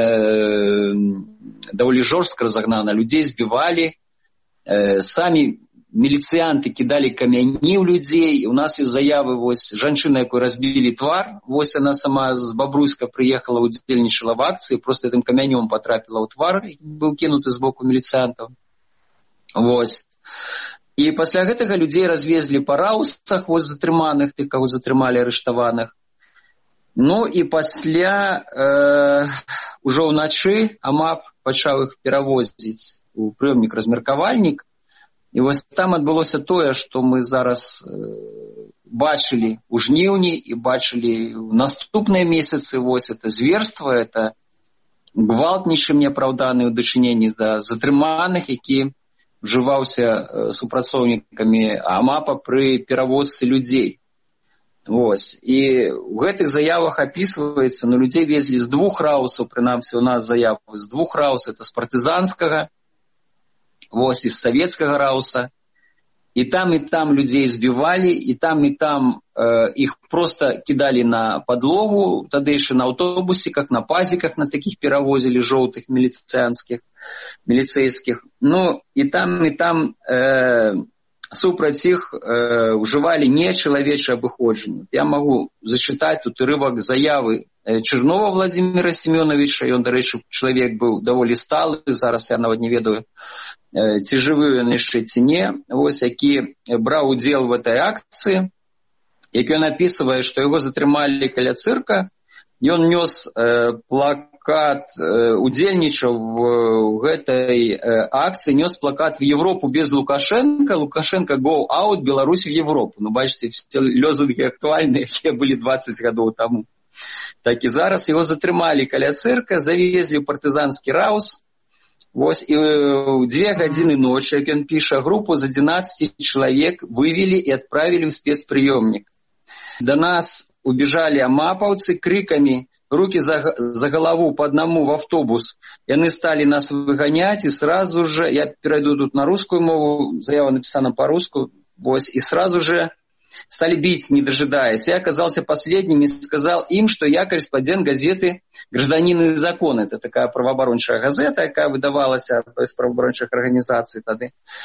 даволі жорстка разагнана. Людзей збівалі, самі міліцыянты кідалі камяні ў людзей. У нас ёсць заявы, вось, жанчына, якой разбілі твар, вось она сама з Бабруйска прыехала, удзельнічала в акцыі, просто гэтым камянём патрапіла ў твар, быў кінуты з боку міліцыянтаў. Вось. І пасля гэтага людзей развезлі па раусах, вось, затрыманых, тых, каго затрымалі, арыштаваных. Ну і пасля ўжо ўначы АМАП пачаў іх перавозіць у прыёмнік-размеркавальнік. І вось там адбылося тое, што мы зараз бачылі ў жніўні і бачылі ў наступныя месяцы. Вось это зверства, это гвалт нічым не апраўданы ў дачыненні да затрыманых, які вжываўся супрацоўнікамі АМАПа пры перавозцы людзей. Вось. І ў гэтых заявах апісваецца, людзей везлі з 2 раусаў, прынамсі у нас заявы з 2 раусаў, это з партызанскага, вось, і з савецкага рауса. І там людзей збівалі, і там іх проста кідалі на падлогу, тады яшчэ на аўтобусіках, на пазіках на такіх перавозілі жоўтых міліцэйскіх. І там супраць іх ўжывалі нечалавечае абыходжанне. Я магу зачытаць тут урывак заявы Чернова Владимира Семеновича, ён, дарэчы, чалавек быў даволі сталы, зараз я нават не ведаю, ці жывы ён яшчэ ці не, вось, які браў удзел в этой акцыі, які ён апісвае, што яго затрымалі каля цырка, ён нёс плакат, удзельнічаў в гэтай акцыі, нёс плакат в Европу без Лукашенко, Лукашенко go out, Беларусь в Европу. Бачыце, лёзунгі актуальныя, якія былі 20 гадоў таму. Так і зараз яго затрымалі каля цырка, завезлі ў партызанскі раус. Вось, і ў 2 гадзіны ночы, як ён піша, групу з 11 чалавек вывели і адправілі ў спецпрыёмнік. До нас убежали амапаўцы криками, руки за голову по одному в автобус. Яны стали нас выгонять, и сразу же, я перейду тут на русскую мову, заява написана по-русски, и сразу же стали бить, не дожидаясь. Я оказался последним и сказал им, что я корреспондент газеты «Гражданин и закон». Это такая правооборончая газета, якая выдавалась из правооборончих организаций тогда.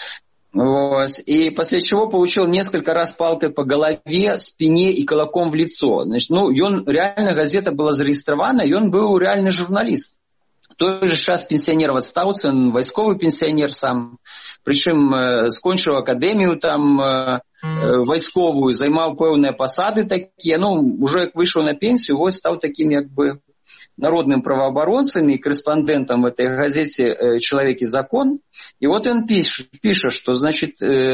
И после чего получил несколько раз палкой по голове, спине и кулаком в лицо. Значит, реально газета была зарегистрирована, и он был реальный журналист. Той же час пенсионер в отставке, он войсковый пенсионер сам, причем скончил академию там войсковую, займал певные посады такие, уже как вышел на пенсию, вот стал таким как бы народным правооборонцем и корреспондентом в этой газете «Человек и закон». И вот он пишет, что, значит,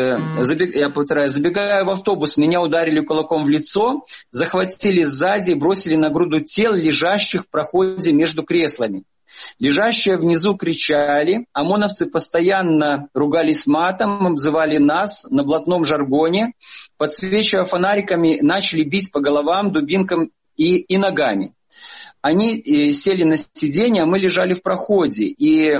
я повторяю, забегая в автобус, меня ударили кулаком в лицо, захватили сзади и бросили на груду тел, лежащих в проходе между креслами. Лежащие внизу кричали, ОМОНовцы постоянно ругались матом, обзывали нас на блатном жаргоне, подсвечивая фонариками, начали бить по головам, дубинкам и ногами. Они сели на сиденье, а мы лежали в проходе, и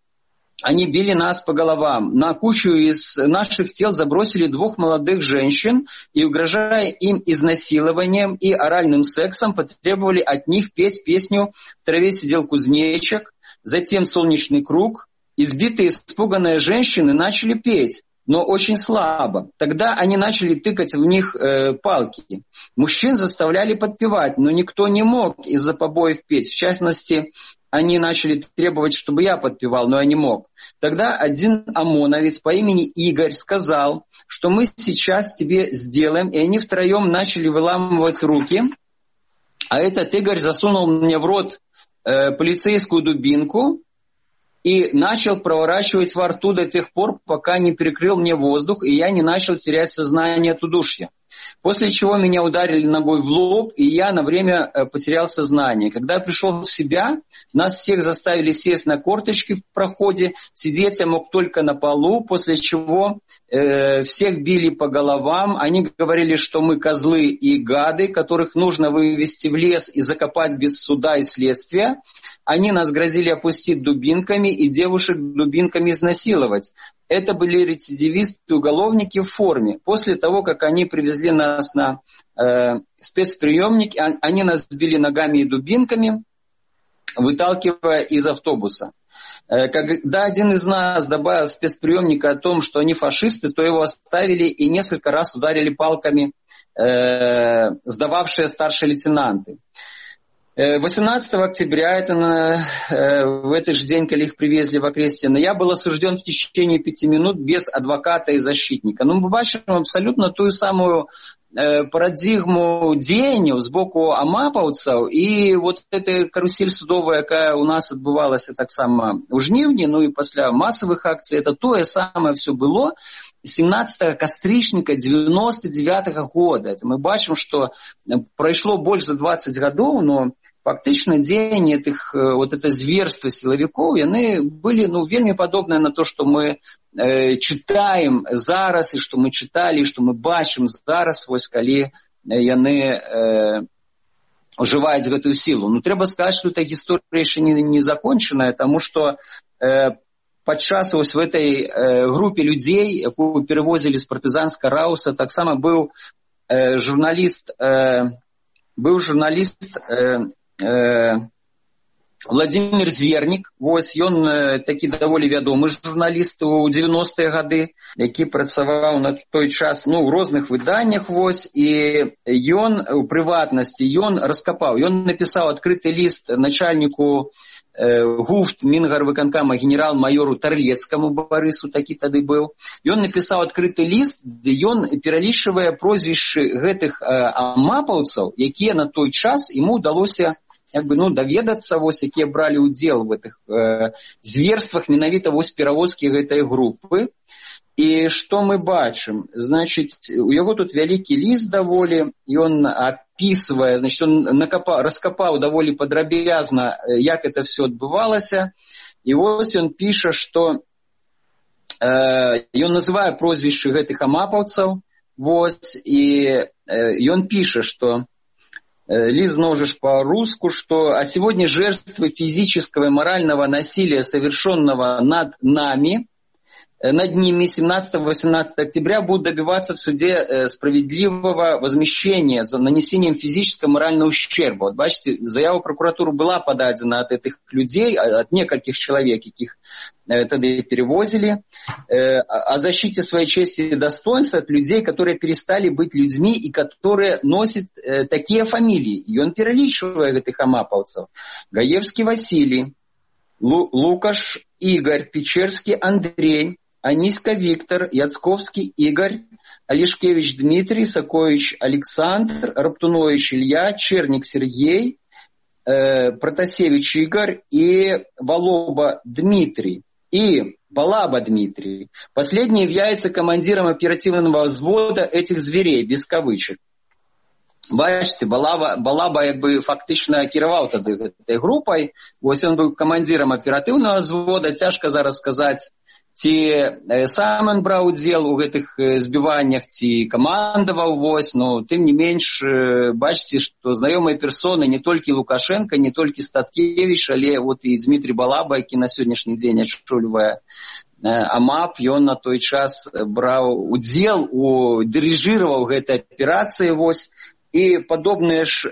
они били нас по головам. На кучу из наших тел забросили 2 молодых женщин и, угрожая им изнасилованием и оральным сексом, потребовали от них петь песню «В траве сидел кузнечик», затем «Солнечный круг». Избитые, испуганные женщины начали петь, но очень слабо. Тогда они начали тыкать в них палки. Мужчин заставляли подпевать, но никто не мог из-за побоев петь. В частности, они начали требовать, чтобы я подпевал, но я не мог. Тогда один ОМОНовец по имени Игорь сказал, что мы сейчас тебе сделаем, и они втроем начали выламывать руки. А этот Игорь засунул мне в рот полицейскую дубинку и начал проворачивать во рту до тех пор, пока не перекрыл мне воздух, и я не начал терять сознание от удушья. После чего меня ударили ногой в лоб, и я на время потерял сознание. Когда я пришел в себя, нас всех заставили сесть на корточки в проходе, сидеть я мог только на полу, после чего всех били по головам. Они говорили, что мы козлы и гады, которых нужно вывести в лес и закопать без суда и следствия. Они нас грозили опустить дубинками и девушек дубинками изнасиловать. Это были рецидивисты-уголовники в форме. После того, как они привезли нас на спецприемник, они нас били ногами и дубинками, выталкивая из автобуса. Когда один из нас добавил в спецприемник о том, что они фашисты, то его оставили и несколько раз ударили палками сдававшие старшие лейтенанты. 18 октября, это в этот же день, когда их привезли в Окрестино, я был осужден в течение 5 минут без адвоката и защитника. Мы бачимо абсолютно ту самую парадигму дзеянняў з боку амапаўцаў, і вот эта карусель судовая, якая у нас адбывалася таксама ў жніўні, і пасля масавых акцый, это тое самае все было 17 кастрычніка 99 года. Это мы бачым, што прайшло больш за 20 гадоў, но фактычна дзеянні гэтых вот это зверства сілавікоў, яны былі вельмі падобныя на то, што мы чытаем зараз і што мы чыталі, што мы бачым зараз, вось калі яны ужываюць гэтую сілу. Трэба сказаць, што эта гісторыя яшчэ не закончаная, таму што падчас вось в этой групе людзей, якую перевозілі з партызанскага Рауса, таксама быў журналіст Владимир Звернік. Вось ён такі даволі вядомы журналіст у 90-е гады, які працаваў на той час у розных выданнях. Вось, і ён у прыватнасці раскапаў, ён напісаў адкрыты ліст начальніку ГУФТ Мінгарвыканкама генерал-майору Тарлецкаму Барысу, такі тады быў. Ён напісаў адкрыты ліст, дзе ён пералічвае прозвішчы гэтых амапаўцаў, якія на той час ему ўдалося даведацца, вось, якія бралі ўдзел в гэтых зверствах менавіта вось перавозкі гэтай групы. І што мы бачым? Значыць, у яго тут вялікі ліст даволі, ён апісвае, значыць, ён раскапаў даволі падрабязна, як это все адбывалася. І вось ён піша, што ён называе прозвішчы гэтых амапаўцаў, вось, і ён піша, што лист ножишь по-русски, что «А сегодня жертвы физического и морального насилия, совершенного над нами, над ними 17-18 октября будут добиваться в суде справедливого возмещения за нанесением физического и морального ущерба». Вот, бачите, заява прокуратуры была подадена от этих людей, от нескольких человек, яких тогда перевозили, о защите своей чести и достоинства от людей, которые перестали быть людьми и которые носят такие фамилии. И он переличивает этих амапаўцаў. Гаевский Василий, Лукаш Игорь, Печерский Андрей, Аниська Виктор, Яцковский Игорь, Олешкевич Дмитрий, Сакович Александр, Раптунович Илья, Черник Сергей, Протасевич Игорь и Волоба Дмитрий. И Балаба Дмитрий. Последний является командиром оперативного взвода этих зверей, без кавычек. Бачите, Балаба фактично кіраваў тады этой группой. Вось он был командиром оперативного взвода. Цяжка зараз сказать, ці сам он браў удзел у гэтых збіваннях, ці камандаваў, вось, но тым не менш, бачыце, што знаёмыя персоны не толькі Лукашенко, не толькі Статкевич, але вот і Дмітрий Балаба, які на сённяшні дзень ачолювае АМАП, ён на той час браў удзел, дырыжыраваў гэтай аперацыі, вось. І падобныя ж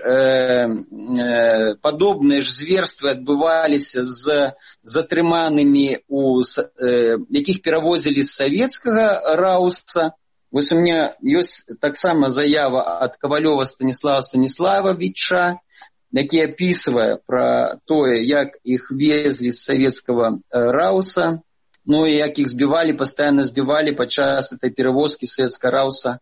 зверствы адбываліся з затрыманымі, якіх перавозілі з савецкага Рауса. Вось у меня ёсць таксама заява ад Кавалёва Станіслава Станіславовича, які апісвае пра тое, як іх везлі з савецкага Рауса, і як іх пастаянна збівалі падчас этой перавозкі з савецкага Рауса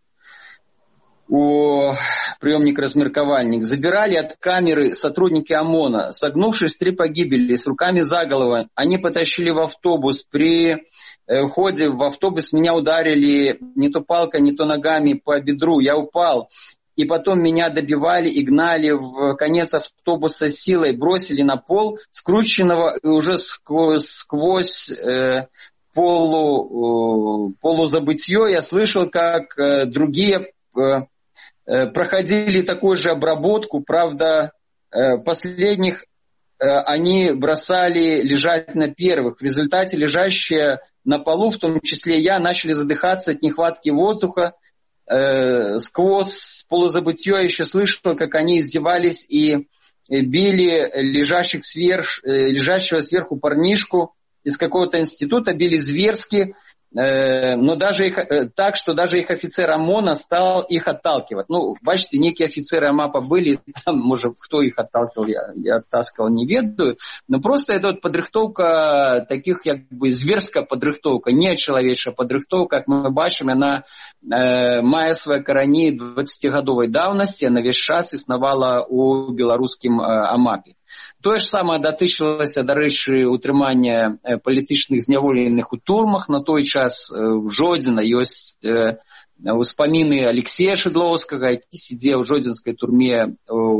у приемник-размерковальник. Забирали от камеры сотрудники ОМОНа. Согнувшись 3 погибели, с руками за голову, они потащили в автобус. При входе в автобус меня ударили не то палкой, не то ногами по бедру. Я упал. И потом меня добивали и гнали в конец автобуса силой. Бросили на пол, скрученного, и уже сквозь полузабытье я слышал, как другие проходили такую же обработку, правда, последних они бросали лежать на первых. В результате лежащие на полу, в том числе я, начали задыхаться от нехватки воздуха. Сквозь полузабытье я еще слышал, как они издевались и били лежащего сверху парнишку из какого-то института, били зверски. Но даже их, так, что даже их офицер ОМОНа стал их отталкивать. Бачите, некие офицеры АМАПа были, там, может, кто их отталкивал, я оттаскивал, не ведаю. Но просто это вот подрыхтовка таких, зверская подрыхтовка, не человеческая подрыхтовка, как мы бачим, она мае свае карані 20-гадовай даўнасці, она весь час існавала у беларускім АМАПе. Тое ж самае датычылася, дарэчы, утрымання палітычных зняволеных у турмах. На той час у Жодзіна ёсць успаміны Алексея Шыдлоўскага, які сидзеў у жодзінскай турме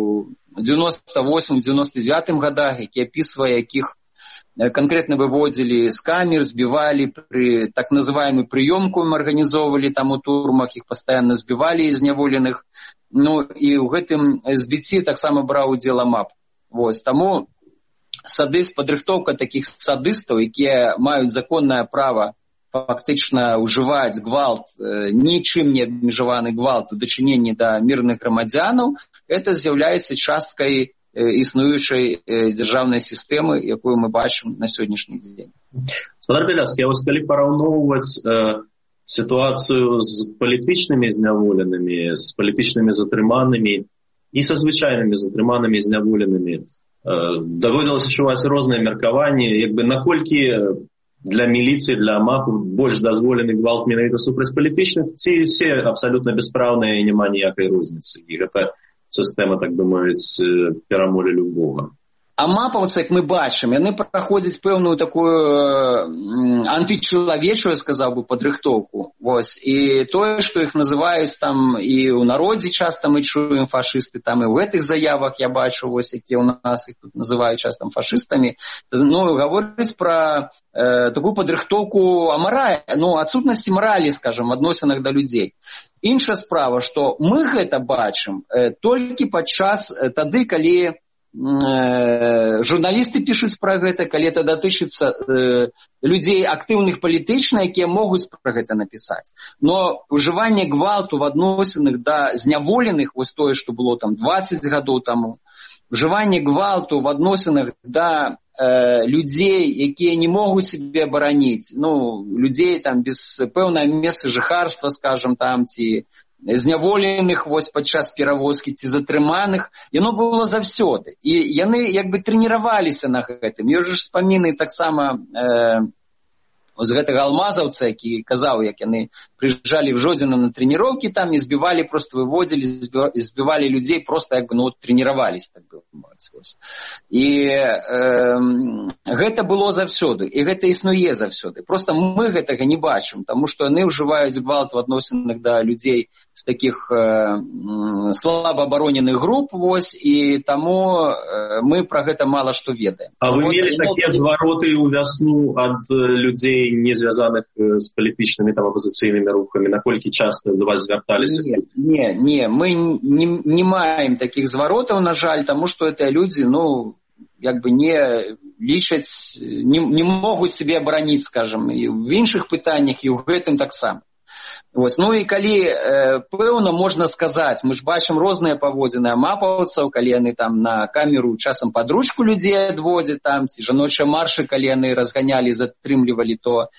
98-99 годах, які описывая, якіх конкретно выводили с камер, сбивали, так называемый приемку им организовывали там у турмах, их постоянно сбивали из зняволеных. Ну, и в этом сбитии так само брал удел АМАП. Вот. Тому падрыхтоўка таких садыстаў, якія маюць законнае право фактычна ўжываць гвалт, нічым не абмежаваны гвалт у дачыненні да мірных грамадзянаў, это з'яўляецца часткай існуючай дзяржаўнай сістэмы, якую мы бачым на сённяшні дзень. Спадар Бяляцкі, а вось калі параўноўваць сітуацыю з палітычнымі зняволенымі, з палітычнымі затрыманымі і са звычайнымі затрыманымі зняволенымі, даводзілася чуваць розныя меркаванні, як бы наколькі для міліцыі, для АМАПу больш дазволены гвалт менавіта супраць палітычных, ці все абсалютна бяспраўныя і няма ніякай розніцы. І гэта сістэма, так бы мовіць, перамолі любога. АМАПаўцы, як мы бачым, яны праходзяць пэўную такую антычалавечую, сказаў бы, падрыхтоўку. Вось. І тое, што іх называюць там і ў народзе часта мы чуем фашысты, там і ў гэтых заявах я бачу, вось, якія ў нас іх тут называюць часта фашыстамі, ну, гаворыць пра такую падрыхтоўку адсутнасці маралі, скажам, в адносінах да людзей. Іншая справа, што мы гэта бачым толькі падчас тады, калі журналісты пішуць пра гэта, калі это датычыцца людзей актыўных палітычна, якія могуць пра гэта напісаць. Но ўжыванне гвалту в адносінах да зняволеных, вось тое, што было там 20 гадоў таму, ўжыванне гвалту в адносінах да людзей, якія не могуць себе абараніць, ну, людзей там без пэўнае месца жыхарства, скажам, там, ці зняволеных вось падчас перавозкі, ці затрыманых, яно было заўсёды. І яны як бы трэніраваліся на гэтым. Я ўжо спаміны таксама з гэтага алмазаўца, які казаў, як яны прыязджалі в Жодзіно на трэніроўкі там і збівалі, просто выводзілі, збівалі людзей, просто як бы, ну, трэніраваліся, так бы мовіць. І гэта было заўсёды, і гэта існуе заўсёды. Просто мы гэтага не бачым, таму што яны ўжываюць гвалт в адносінах да людзей з такіх слаба абароненых груп, вось, і таму мы пра гэта мала што ведаем. А вы мелі такія звароты ў вясну ад людзей, не звязаных з палітычнымі там апозіцыйнымі рухамі, наколькі часта до вас звярталіся? Не, мы не маем такіх зваротаў, на жаль, таму што гэтыя людзі, ну, як бы не лічаць, не могуць себе абараніць, скажам, і в іншых пытаннях, і ў гэтым таксама. Вось. Ну і калі пэўна можна сказаць, мы ж бачым розныя паводзіны амапаўцаў, калі яны там на камеру часам пад ручку людзей адводзяць, там, ці жаночыя маршы, калі яны разганялі, затрымлівалі, то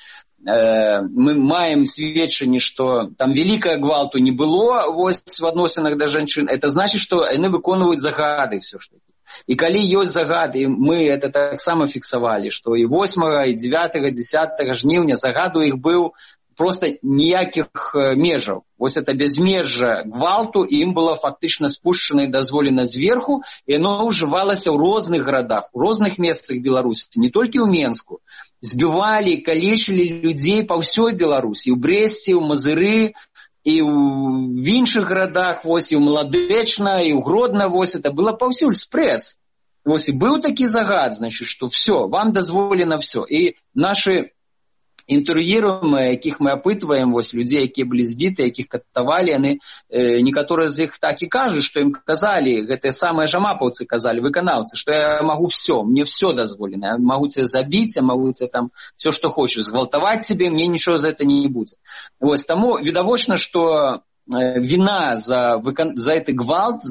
мы маем сведчанне, што там вялікага гвалту не было, вось, в адносінах да жанчын. Это значыць, што яны выконваюць загады ўсё ж такі. І калі ёсць загады, мы это таксама фіксавалі, што і 8, і 9, 10 жніўня загад у іх быў просто ніякіх межаў. Вось это безмежжа гвалту, і ім было фактычна спушчана і дазволена зверху, і яно ўжывалася ў розных гарадах, у розных месцах Беларусі, не толькі ў Менску. Збівалі, калечылі людзей па ўсёй Беларусі, і ў Брэсце, і ў Мазыры, і в іншых гарадах, вось, і ў Маладэчна, і ў Гродна, вось, это было паўсюль спрэс. Вось, і быў такі загад, значит, што все, вам дазволена все. І нашы інтэрв'юіруемыя, якіх мы апытваем, вось, людзей, якія былі збіты, якіх катавалі, яны, некаторыя з іх так і кажуць, што ім казалі, гэтыя самыя жамапаўцы казалі, выканаўцы, што я магу все, мне все дазволена, я магу цябе забіць, я магу цябе там все, што хочаш, згвалтаваць цябе, мне нічого за это не будзе. Вось, таму відавочна, што віна за гэты гвалт,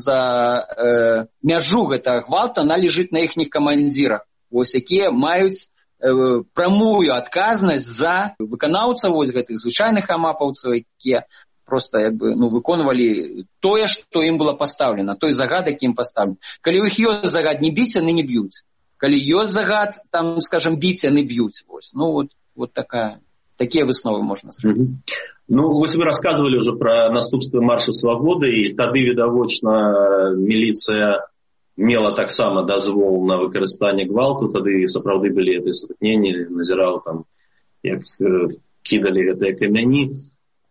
за мяжу гэтага гвалту, она лежыць на іхніх камандзірах, вось, якія маюць прамую адказнасць за выканаўцаў вось гэтых звычайных амапаўцаў, якія просто як бы, ну, выконвалі тое, што ім было пастаўлена, той загад, які ім пастаўлен. Калі ў іх ёсць загад не біць, яны не б'юць. Калі ёсць загад, там, скажем, біць, яны б'юць. Вось. Ну, вот такія высновы можна зрабіць. Ну, вось вы рассказывалі ўжо пра наступствы маршу свабоды, і тады, відавочна, міліцыя мела таксама дазвол на выкарыстанне гвалту, тады сапраўды былі гэтыя сутыкненні, назіраў там, як кідалі гэтыя камяні.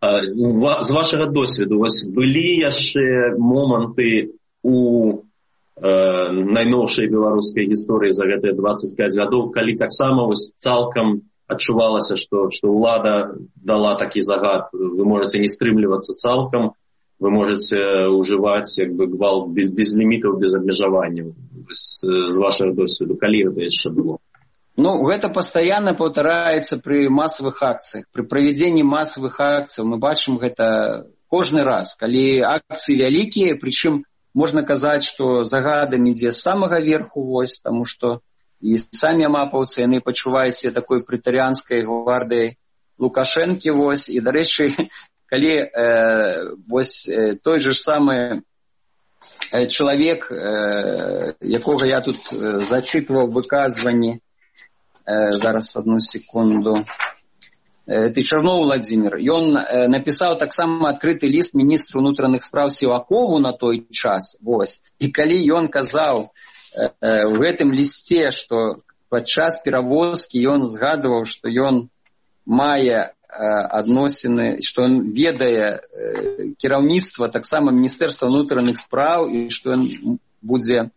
З вашага досведу, вось былі яшчэ моманты у найноўшай беларускай гісторыі за гэтыя 25 гадоў, калі таксама вось цалкам адчувалася, што ўлада дала такі загад, вы можаце не стрымлівацца цалкам, вы можаце ўжываць як бы гвалт без лімітаў, без абмежаванняў. З вашага досведу, калі гэта яшчэ было? Ну, гэта пастаянна паўтараецца пры масавых акцыях. Пры правядзенні масавых акцый мы бачым гэта кожны раз, калі акцыі вялікія, прычым можна казаць, што загадам ідзе з самага верху, вось, таму што і самі амапаўцы, яны пачуваюць себе такой прэтарыянскай гвардыяй Лукашэнкі, вось, і, дарэчы, калі вось той же самы чалавек, якога я тут зачытваў выказванні, зараз одну секунду, ты Чарноў Владзімір, ён напісаў таксама адкрыты ліст міністру ўнутраных спраў Сівакову на той час, вось, і калі ён казаў в гэтым лісце, што падчас перавозкі ён згадываў, што ён мае адносіны, што ён ведае кіраўніцтва таксама Міністэрства ўнутраных спраў і што ён будзе,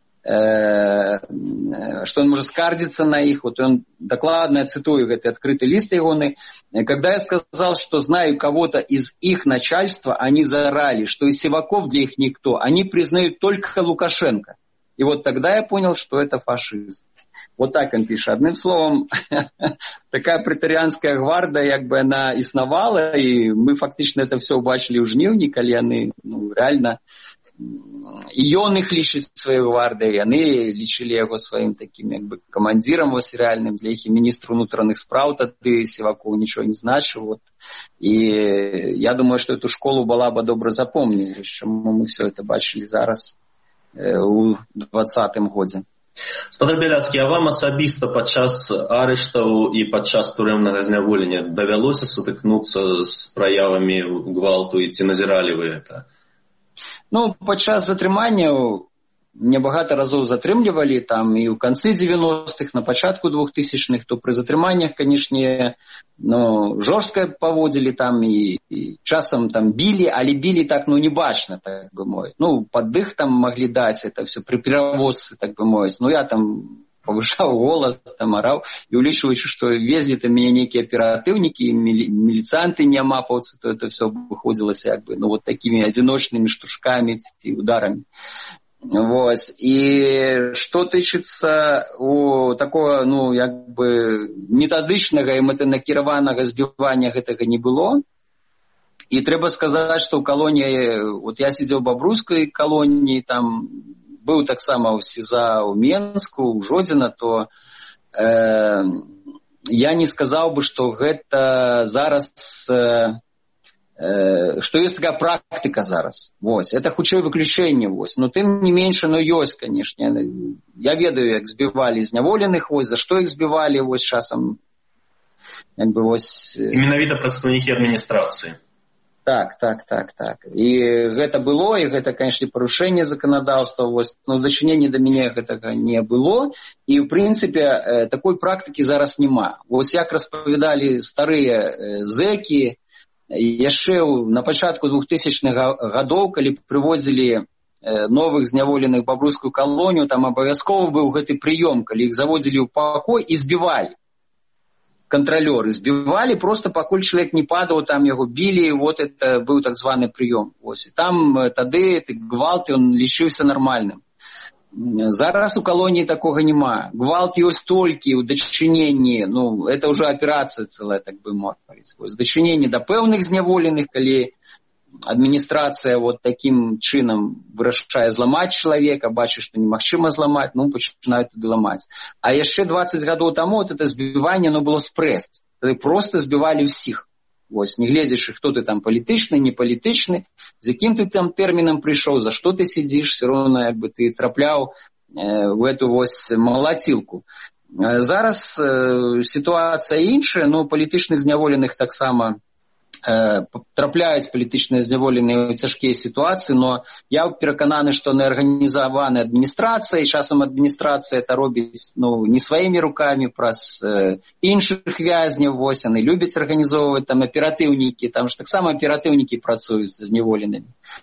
что он может скардиться на их. Вот он докладно, я цитую этот открытый лист егоный. Когда я сказал, что знаю кого-то из их начальства, они заорали, что и Сиваков для их никто. Они признают только Лукашенко. И вот тогда я понял, что это фашист. Вот так он пишет. Одним словом, такая претарианская гвардия, как бы она існавала, и мы фактично это все убачили у жніўні, калі яны реально... І ён іх лічыць сваёй гвардыяй, яны лічылі яго сваім такім як бы камандзірам вось рэальным, для іх і міністр унутраных спраў тады Сівакоў нічого не значыў. Вот. І я думаю, што эту школу Балаба добра запомніў, чаму мы все это бачылі зараз у 2020 годзе. Спадар Бяляцкі, а вам асабіста падчас арыштаў і падчас турэмнага зняволення давялося сутыкнуцца з праявамі гвалту і ці назіралі вы гэта? Ну, падчас затрыманняў мне багата разоў затрымлівалі, там і ў канцы 90-х, на пачатку 2000-х, то пры затрыманнях, канешне, жорстка паводзілі там і часам там білі, але білі так, не бачна, так бы мовіць. Паддых там маглі даць, это все пры перавозцы, так бы мовіць. Я там повышаў голас, там араў, і улічваючы, што везлі там мяне нейкія аператыўнікі, міліцанты, не амапаўцы, то это все выходзілася як бы, вот такими одиночными штушками и ударами. Вот. И что тычыцца у такого, як бы метадычнага і мэтанакіраванага збівання гэтага не было. І трэба сказаць, што ў калоніі, вот я сидзеў у Бабруйскай калоніі, там быў таксама ў СІЗА ў Менску, ў Жодзіна, то я не сказаў бы, што гэта зараз, што ёсць такая практыка зараз. Вось. Это хутчэй выключэнне. Вось. Но тым не менш, ёсць, канешне. Я ведаю, як збівалі зняволеных, вось, за што іх збівалі, вось, часам. Як бы, вось... І менавіта прадстаўнікі адміністрацыі. Так. І гэта было, і гэта, конечно, парушэнне заканадаўства, но дачынення да мяне гэтага не было, і, ў прынцыпе, такой практыкі зараз няма. Вось як распавядалі старыя зэкі, яшчэ на пачатку 2000-х гадоў, калі прывозілі новых зняволеных Бабруйскую калонію, там абавязкова быў гэты прыём, калі іх заводзілі ў пакой і збівалі. Контролеры збівалі, просто пакуль чалавек не падаў, там яго білі, вот это быў так званы прыём. Ось. І там тады гвалт, ён лічыўся нармальным. Зараз у калоніі такога няма. Гвалт ёсць толькі ў дачыненні, это ўжо аперацыя цэлая, так бы мовіць. Дачыненні да пэўных зняволеных, калі адміністрацыя вот таким чынам вырашае зламаць чалавека, бачыць, што немагчыма зламаць, пачынаюць туды ламаць. А яшчэ 20 гадоў таму вот это збіванне, было спрэс. Тады проста збівалі ўсіх. Вось, не гледзячы, хто ты там палітычны, не палітычны, з якім ты там тэрмінам прыйшоў, за што ты сидзіш, все роўна, як бы ты трапляў в эту вось малацілку. Зараз сітуацыя іншая, палітычных зняволеных таксама трапляюць палітычныя зняволеныя ў цяжкія сітуацыі, но я перакананы, што не арганізаваны адміністрацыя, і часам адміністрацыя это робіць не сваімі рукамі, праз іншых вязняў, вось, яны любяць арганізоўваць там аператыўнікі, там ж таксама аператыўнікі працуюць з зняволенымі.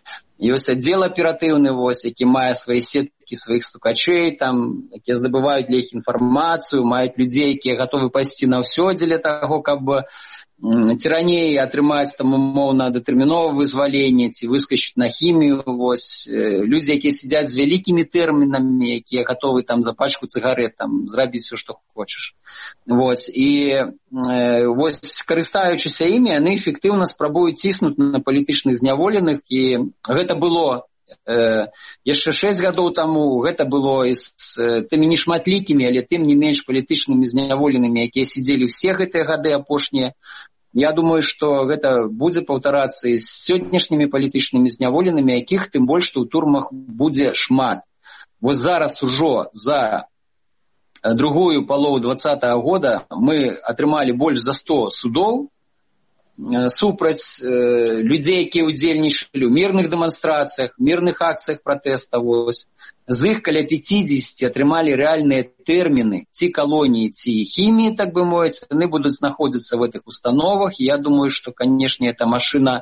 Ёсць аддзел аператыўны, які мае свае сеткі сваіх стукачэй, там, якія здабываюць для іх інфармацыю, маюць людзей, якія гатовы пайсці на ўсё дзеля таго, каб ці атрымаць там умоўна датэрміновае вызваленне, ці выскачыць на хімію. Людзі, якія сядзяць з вялікімі тэрмінамі, якія гатовы там за пачку цыгарэт там зрабіць все, што хочаш. І карыстаючыся імі, яны эфектыўна спрабуюць ціснуць на палітычных зняволеных, і гэта было яшчэ 6 гадоў таму, гэта было з тымі нешматлікімі, але тым не менш палітычнымі зняволенымі, якія сидзелі ўсе гэтыя гады апошнія. Я думаю, што гэта будзе паўтарацца і з сённяшнімі палітычнымі зняволенымі, якіх тым больш, што ў турмах будзе шмат. Зараз ужо за другую палову 2020 года мы атрымалі больш за 100 судоў супраць людзей, якія ўдзельнічалі ў мірных дэманстрацыях, мірных акцыях пратэста. З іх каля 50 атрымалі рэальныя тэрміны ці калоніі, ці хіміі, так бы мовіць. Яны будуць знаходзіцца в этих установах. Я думаю, што, канешне, эта машына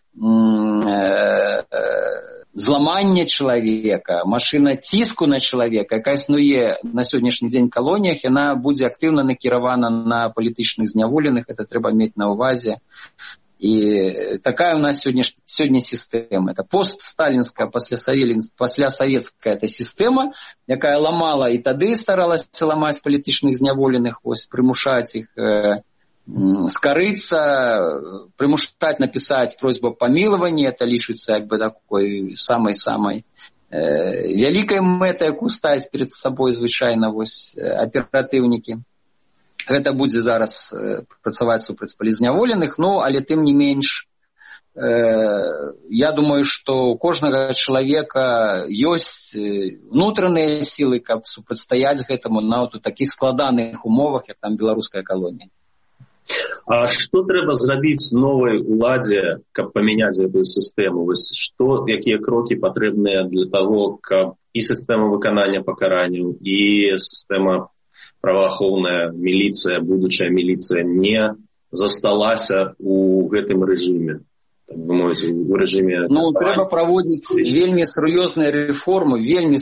зламання чалавека, машына ціску на чалавека, якая існуе на сённяшні дзень калоніях, яна будзе актыўна накіравана на палітычных зняволеных, это трэба мець на ўвазе. І такая у нас сёння сістэма. Это постсталінская, паслясавецкая эта сістэма, якая ламала і тады старалася ламаць палітычных зняволеных, прымушаць іх скарыцца, прымушаць напісаць просьбу о памілаванні. Это лічыцца як бы такой самай-самай вялікай мэтай, якую ставяць перед сабой звычайна аператыўнікі. Гэта будзе зараз працаваць супраць палізняволеных, але тым не менш, я думаю, што у кожнага чалавека ёсць унутраныя сілы, каб супрацьстаяць гэтаму нават у такіх складаных умовах, як там беларуская калонія. А што трэба зрабіць новай уладзе, каб памяняць гэтую сістэму? Якія крокі патрэбныя для таго, каб і сістэма выканання пакаранняў, і сістэма праваахоўная, міліцыя, будучая міліцыя не засталася у гэтым рэжыме? Так бы мовіць, у рэжыме... Трэба праводзіць вельмі сур'ёзныя рэформы,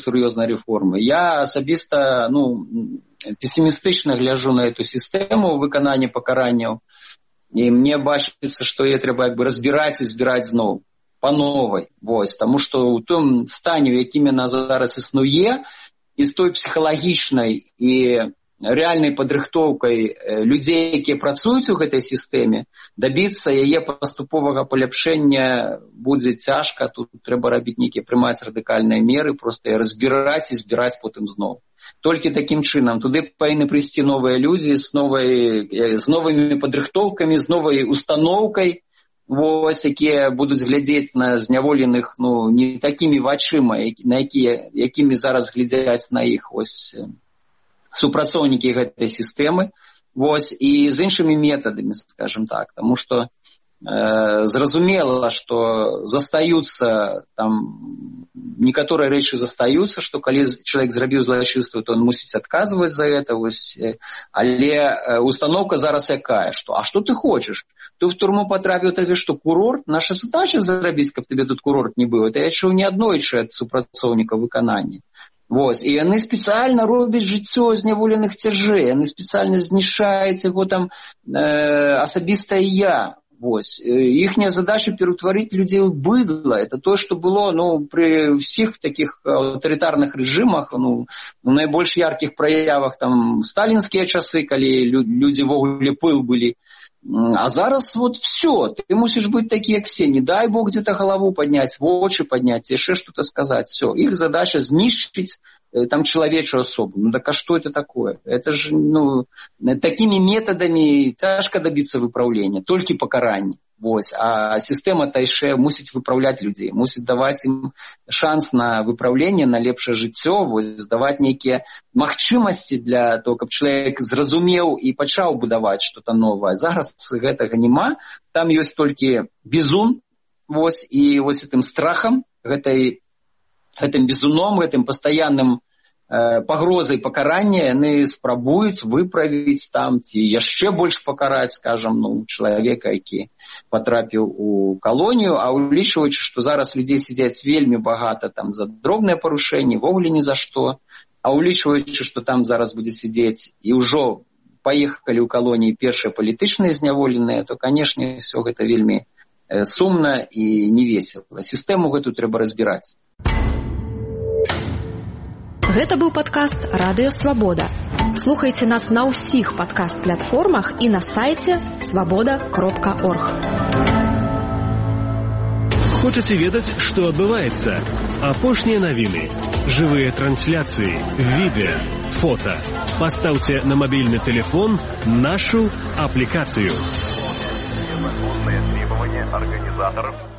Я асабіста, пессімістычна гляджу на эту сістэму выканання пакаранняў, і мне бачыцца, што яе трэба разбіраць і збіраць зноў па новай. Таму што ў том стане, у якім яна зараз існуе, і з той псіхалагічнай і рэальнай падрыхтоўкай людзей, якія працуюць у гэтай сістэме, дабіцца яе паступовага паляпшэння будзе цяжка. Тут трэба рабіць нейкія, прымаць радыкальныя меры, проста разбіраць і збіраць потым зноў. Толькі такім чынам. Туды павінны прыйсці новыя людзі з новымі падрыхтоўкамі, з новай устаноўкай, якія будуць глядзець на зняволеных не такімі вачыма, якімі зараз глядзяць на іх супрацоўнікі гэтай сістэмы, і з іншымі метадамі, скажем так. Таму што зразумела, што застаюцца там некаторыя рэчы застаюцца, што калі чалавек зрабіў злачынства, то он мусіць адказваць за гэта. Але установка зараз якая, што а што ты хочаш? Ты в турму потрапіў, табе што курорт? Наша задача зрабіць, каб табе тут курорт не быў. Это я чуў не аднойчы ад супрацоўніка выканання. І яны спецыяльна робяць жыццё зняволеных цяжэй, яны спецыяльна знішаюць яго там асабістае я. Іхняя задача пераўтварыць людзей у быдла. Это то, што было пры ўсіх такіх аўтарытарных рэжымах, у найбольш яркіх праявах там сталінскія часы, калі людзі ввогуле пыл былі. А зараз все, ты мусіш быць такі, як все. Не дай Бог где-то галаву падняць, вочы падняць, яшчэ што-то сказаць. Все, іх задача знішчыць там чалавечую асобу. Так а што это такое? Это ж, такімі метадамі цяжка дабіцца выпраўлення, толькі пакаранне. А сістэма-то яшчэ мусіць выпраўляць людзей, мусіць даваць ім шанс на выпраўленне, на лепшае жыццё, даваць нейкія магчымасці для того, каб чалавек зразумеў і пачаў будаваць што-то новае. Зараз гэтага няма, там ёсць толькі бізун, і гэтым страхам, гэтым бізуном, гэтым пастаянным пагрозай пакарання яны спрабуюць выправіць там ці яшчэ больш пакараць, скажам, чалавека, які патрапіў у калонію, а улічваючы, што зараз людзей сядзяць вельмі багата там за дробныя парушэнні, ввогуле ні за што, а улічваючы, што там зараз будзе сядзець і ўжо паехалі ў калоніі першыя палітычныя зняволеныя, то, канешне, ўсё гэта вельмі сумна і невесела. Сістэму гэту трэба разбіраць. Гэта быў падкаст «Радыё Свабода». Слухайце нас на ўсіх падкаст-платформах і на сайце свабода.орг. Хочаце ведаць, што адбываецца? Апошнія навіны, жывыя трансляцыі, відэа, фота. Пастаўце на мабільны тэлефон нашу аплікацыю. Законные требования организаторов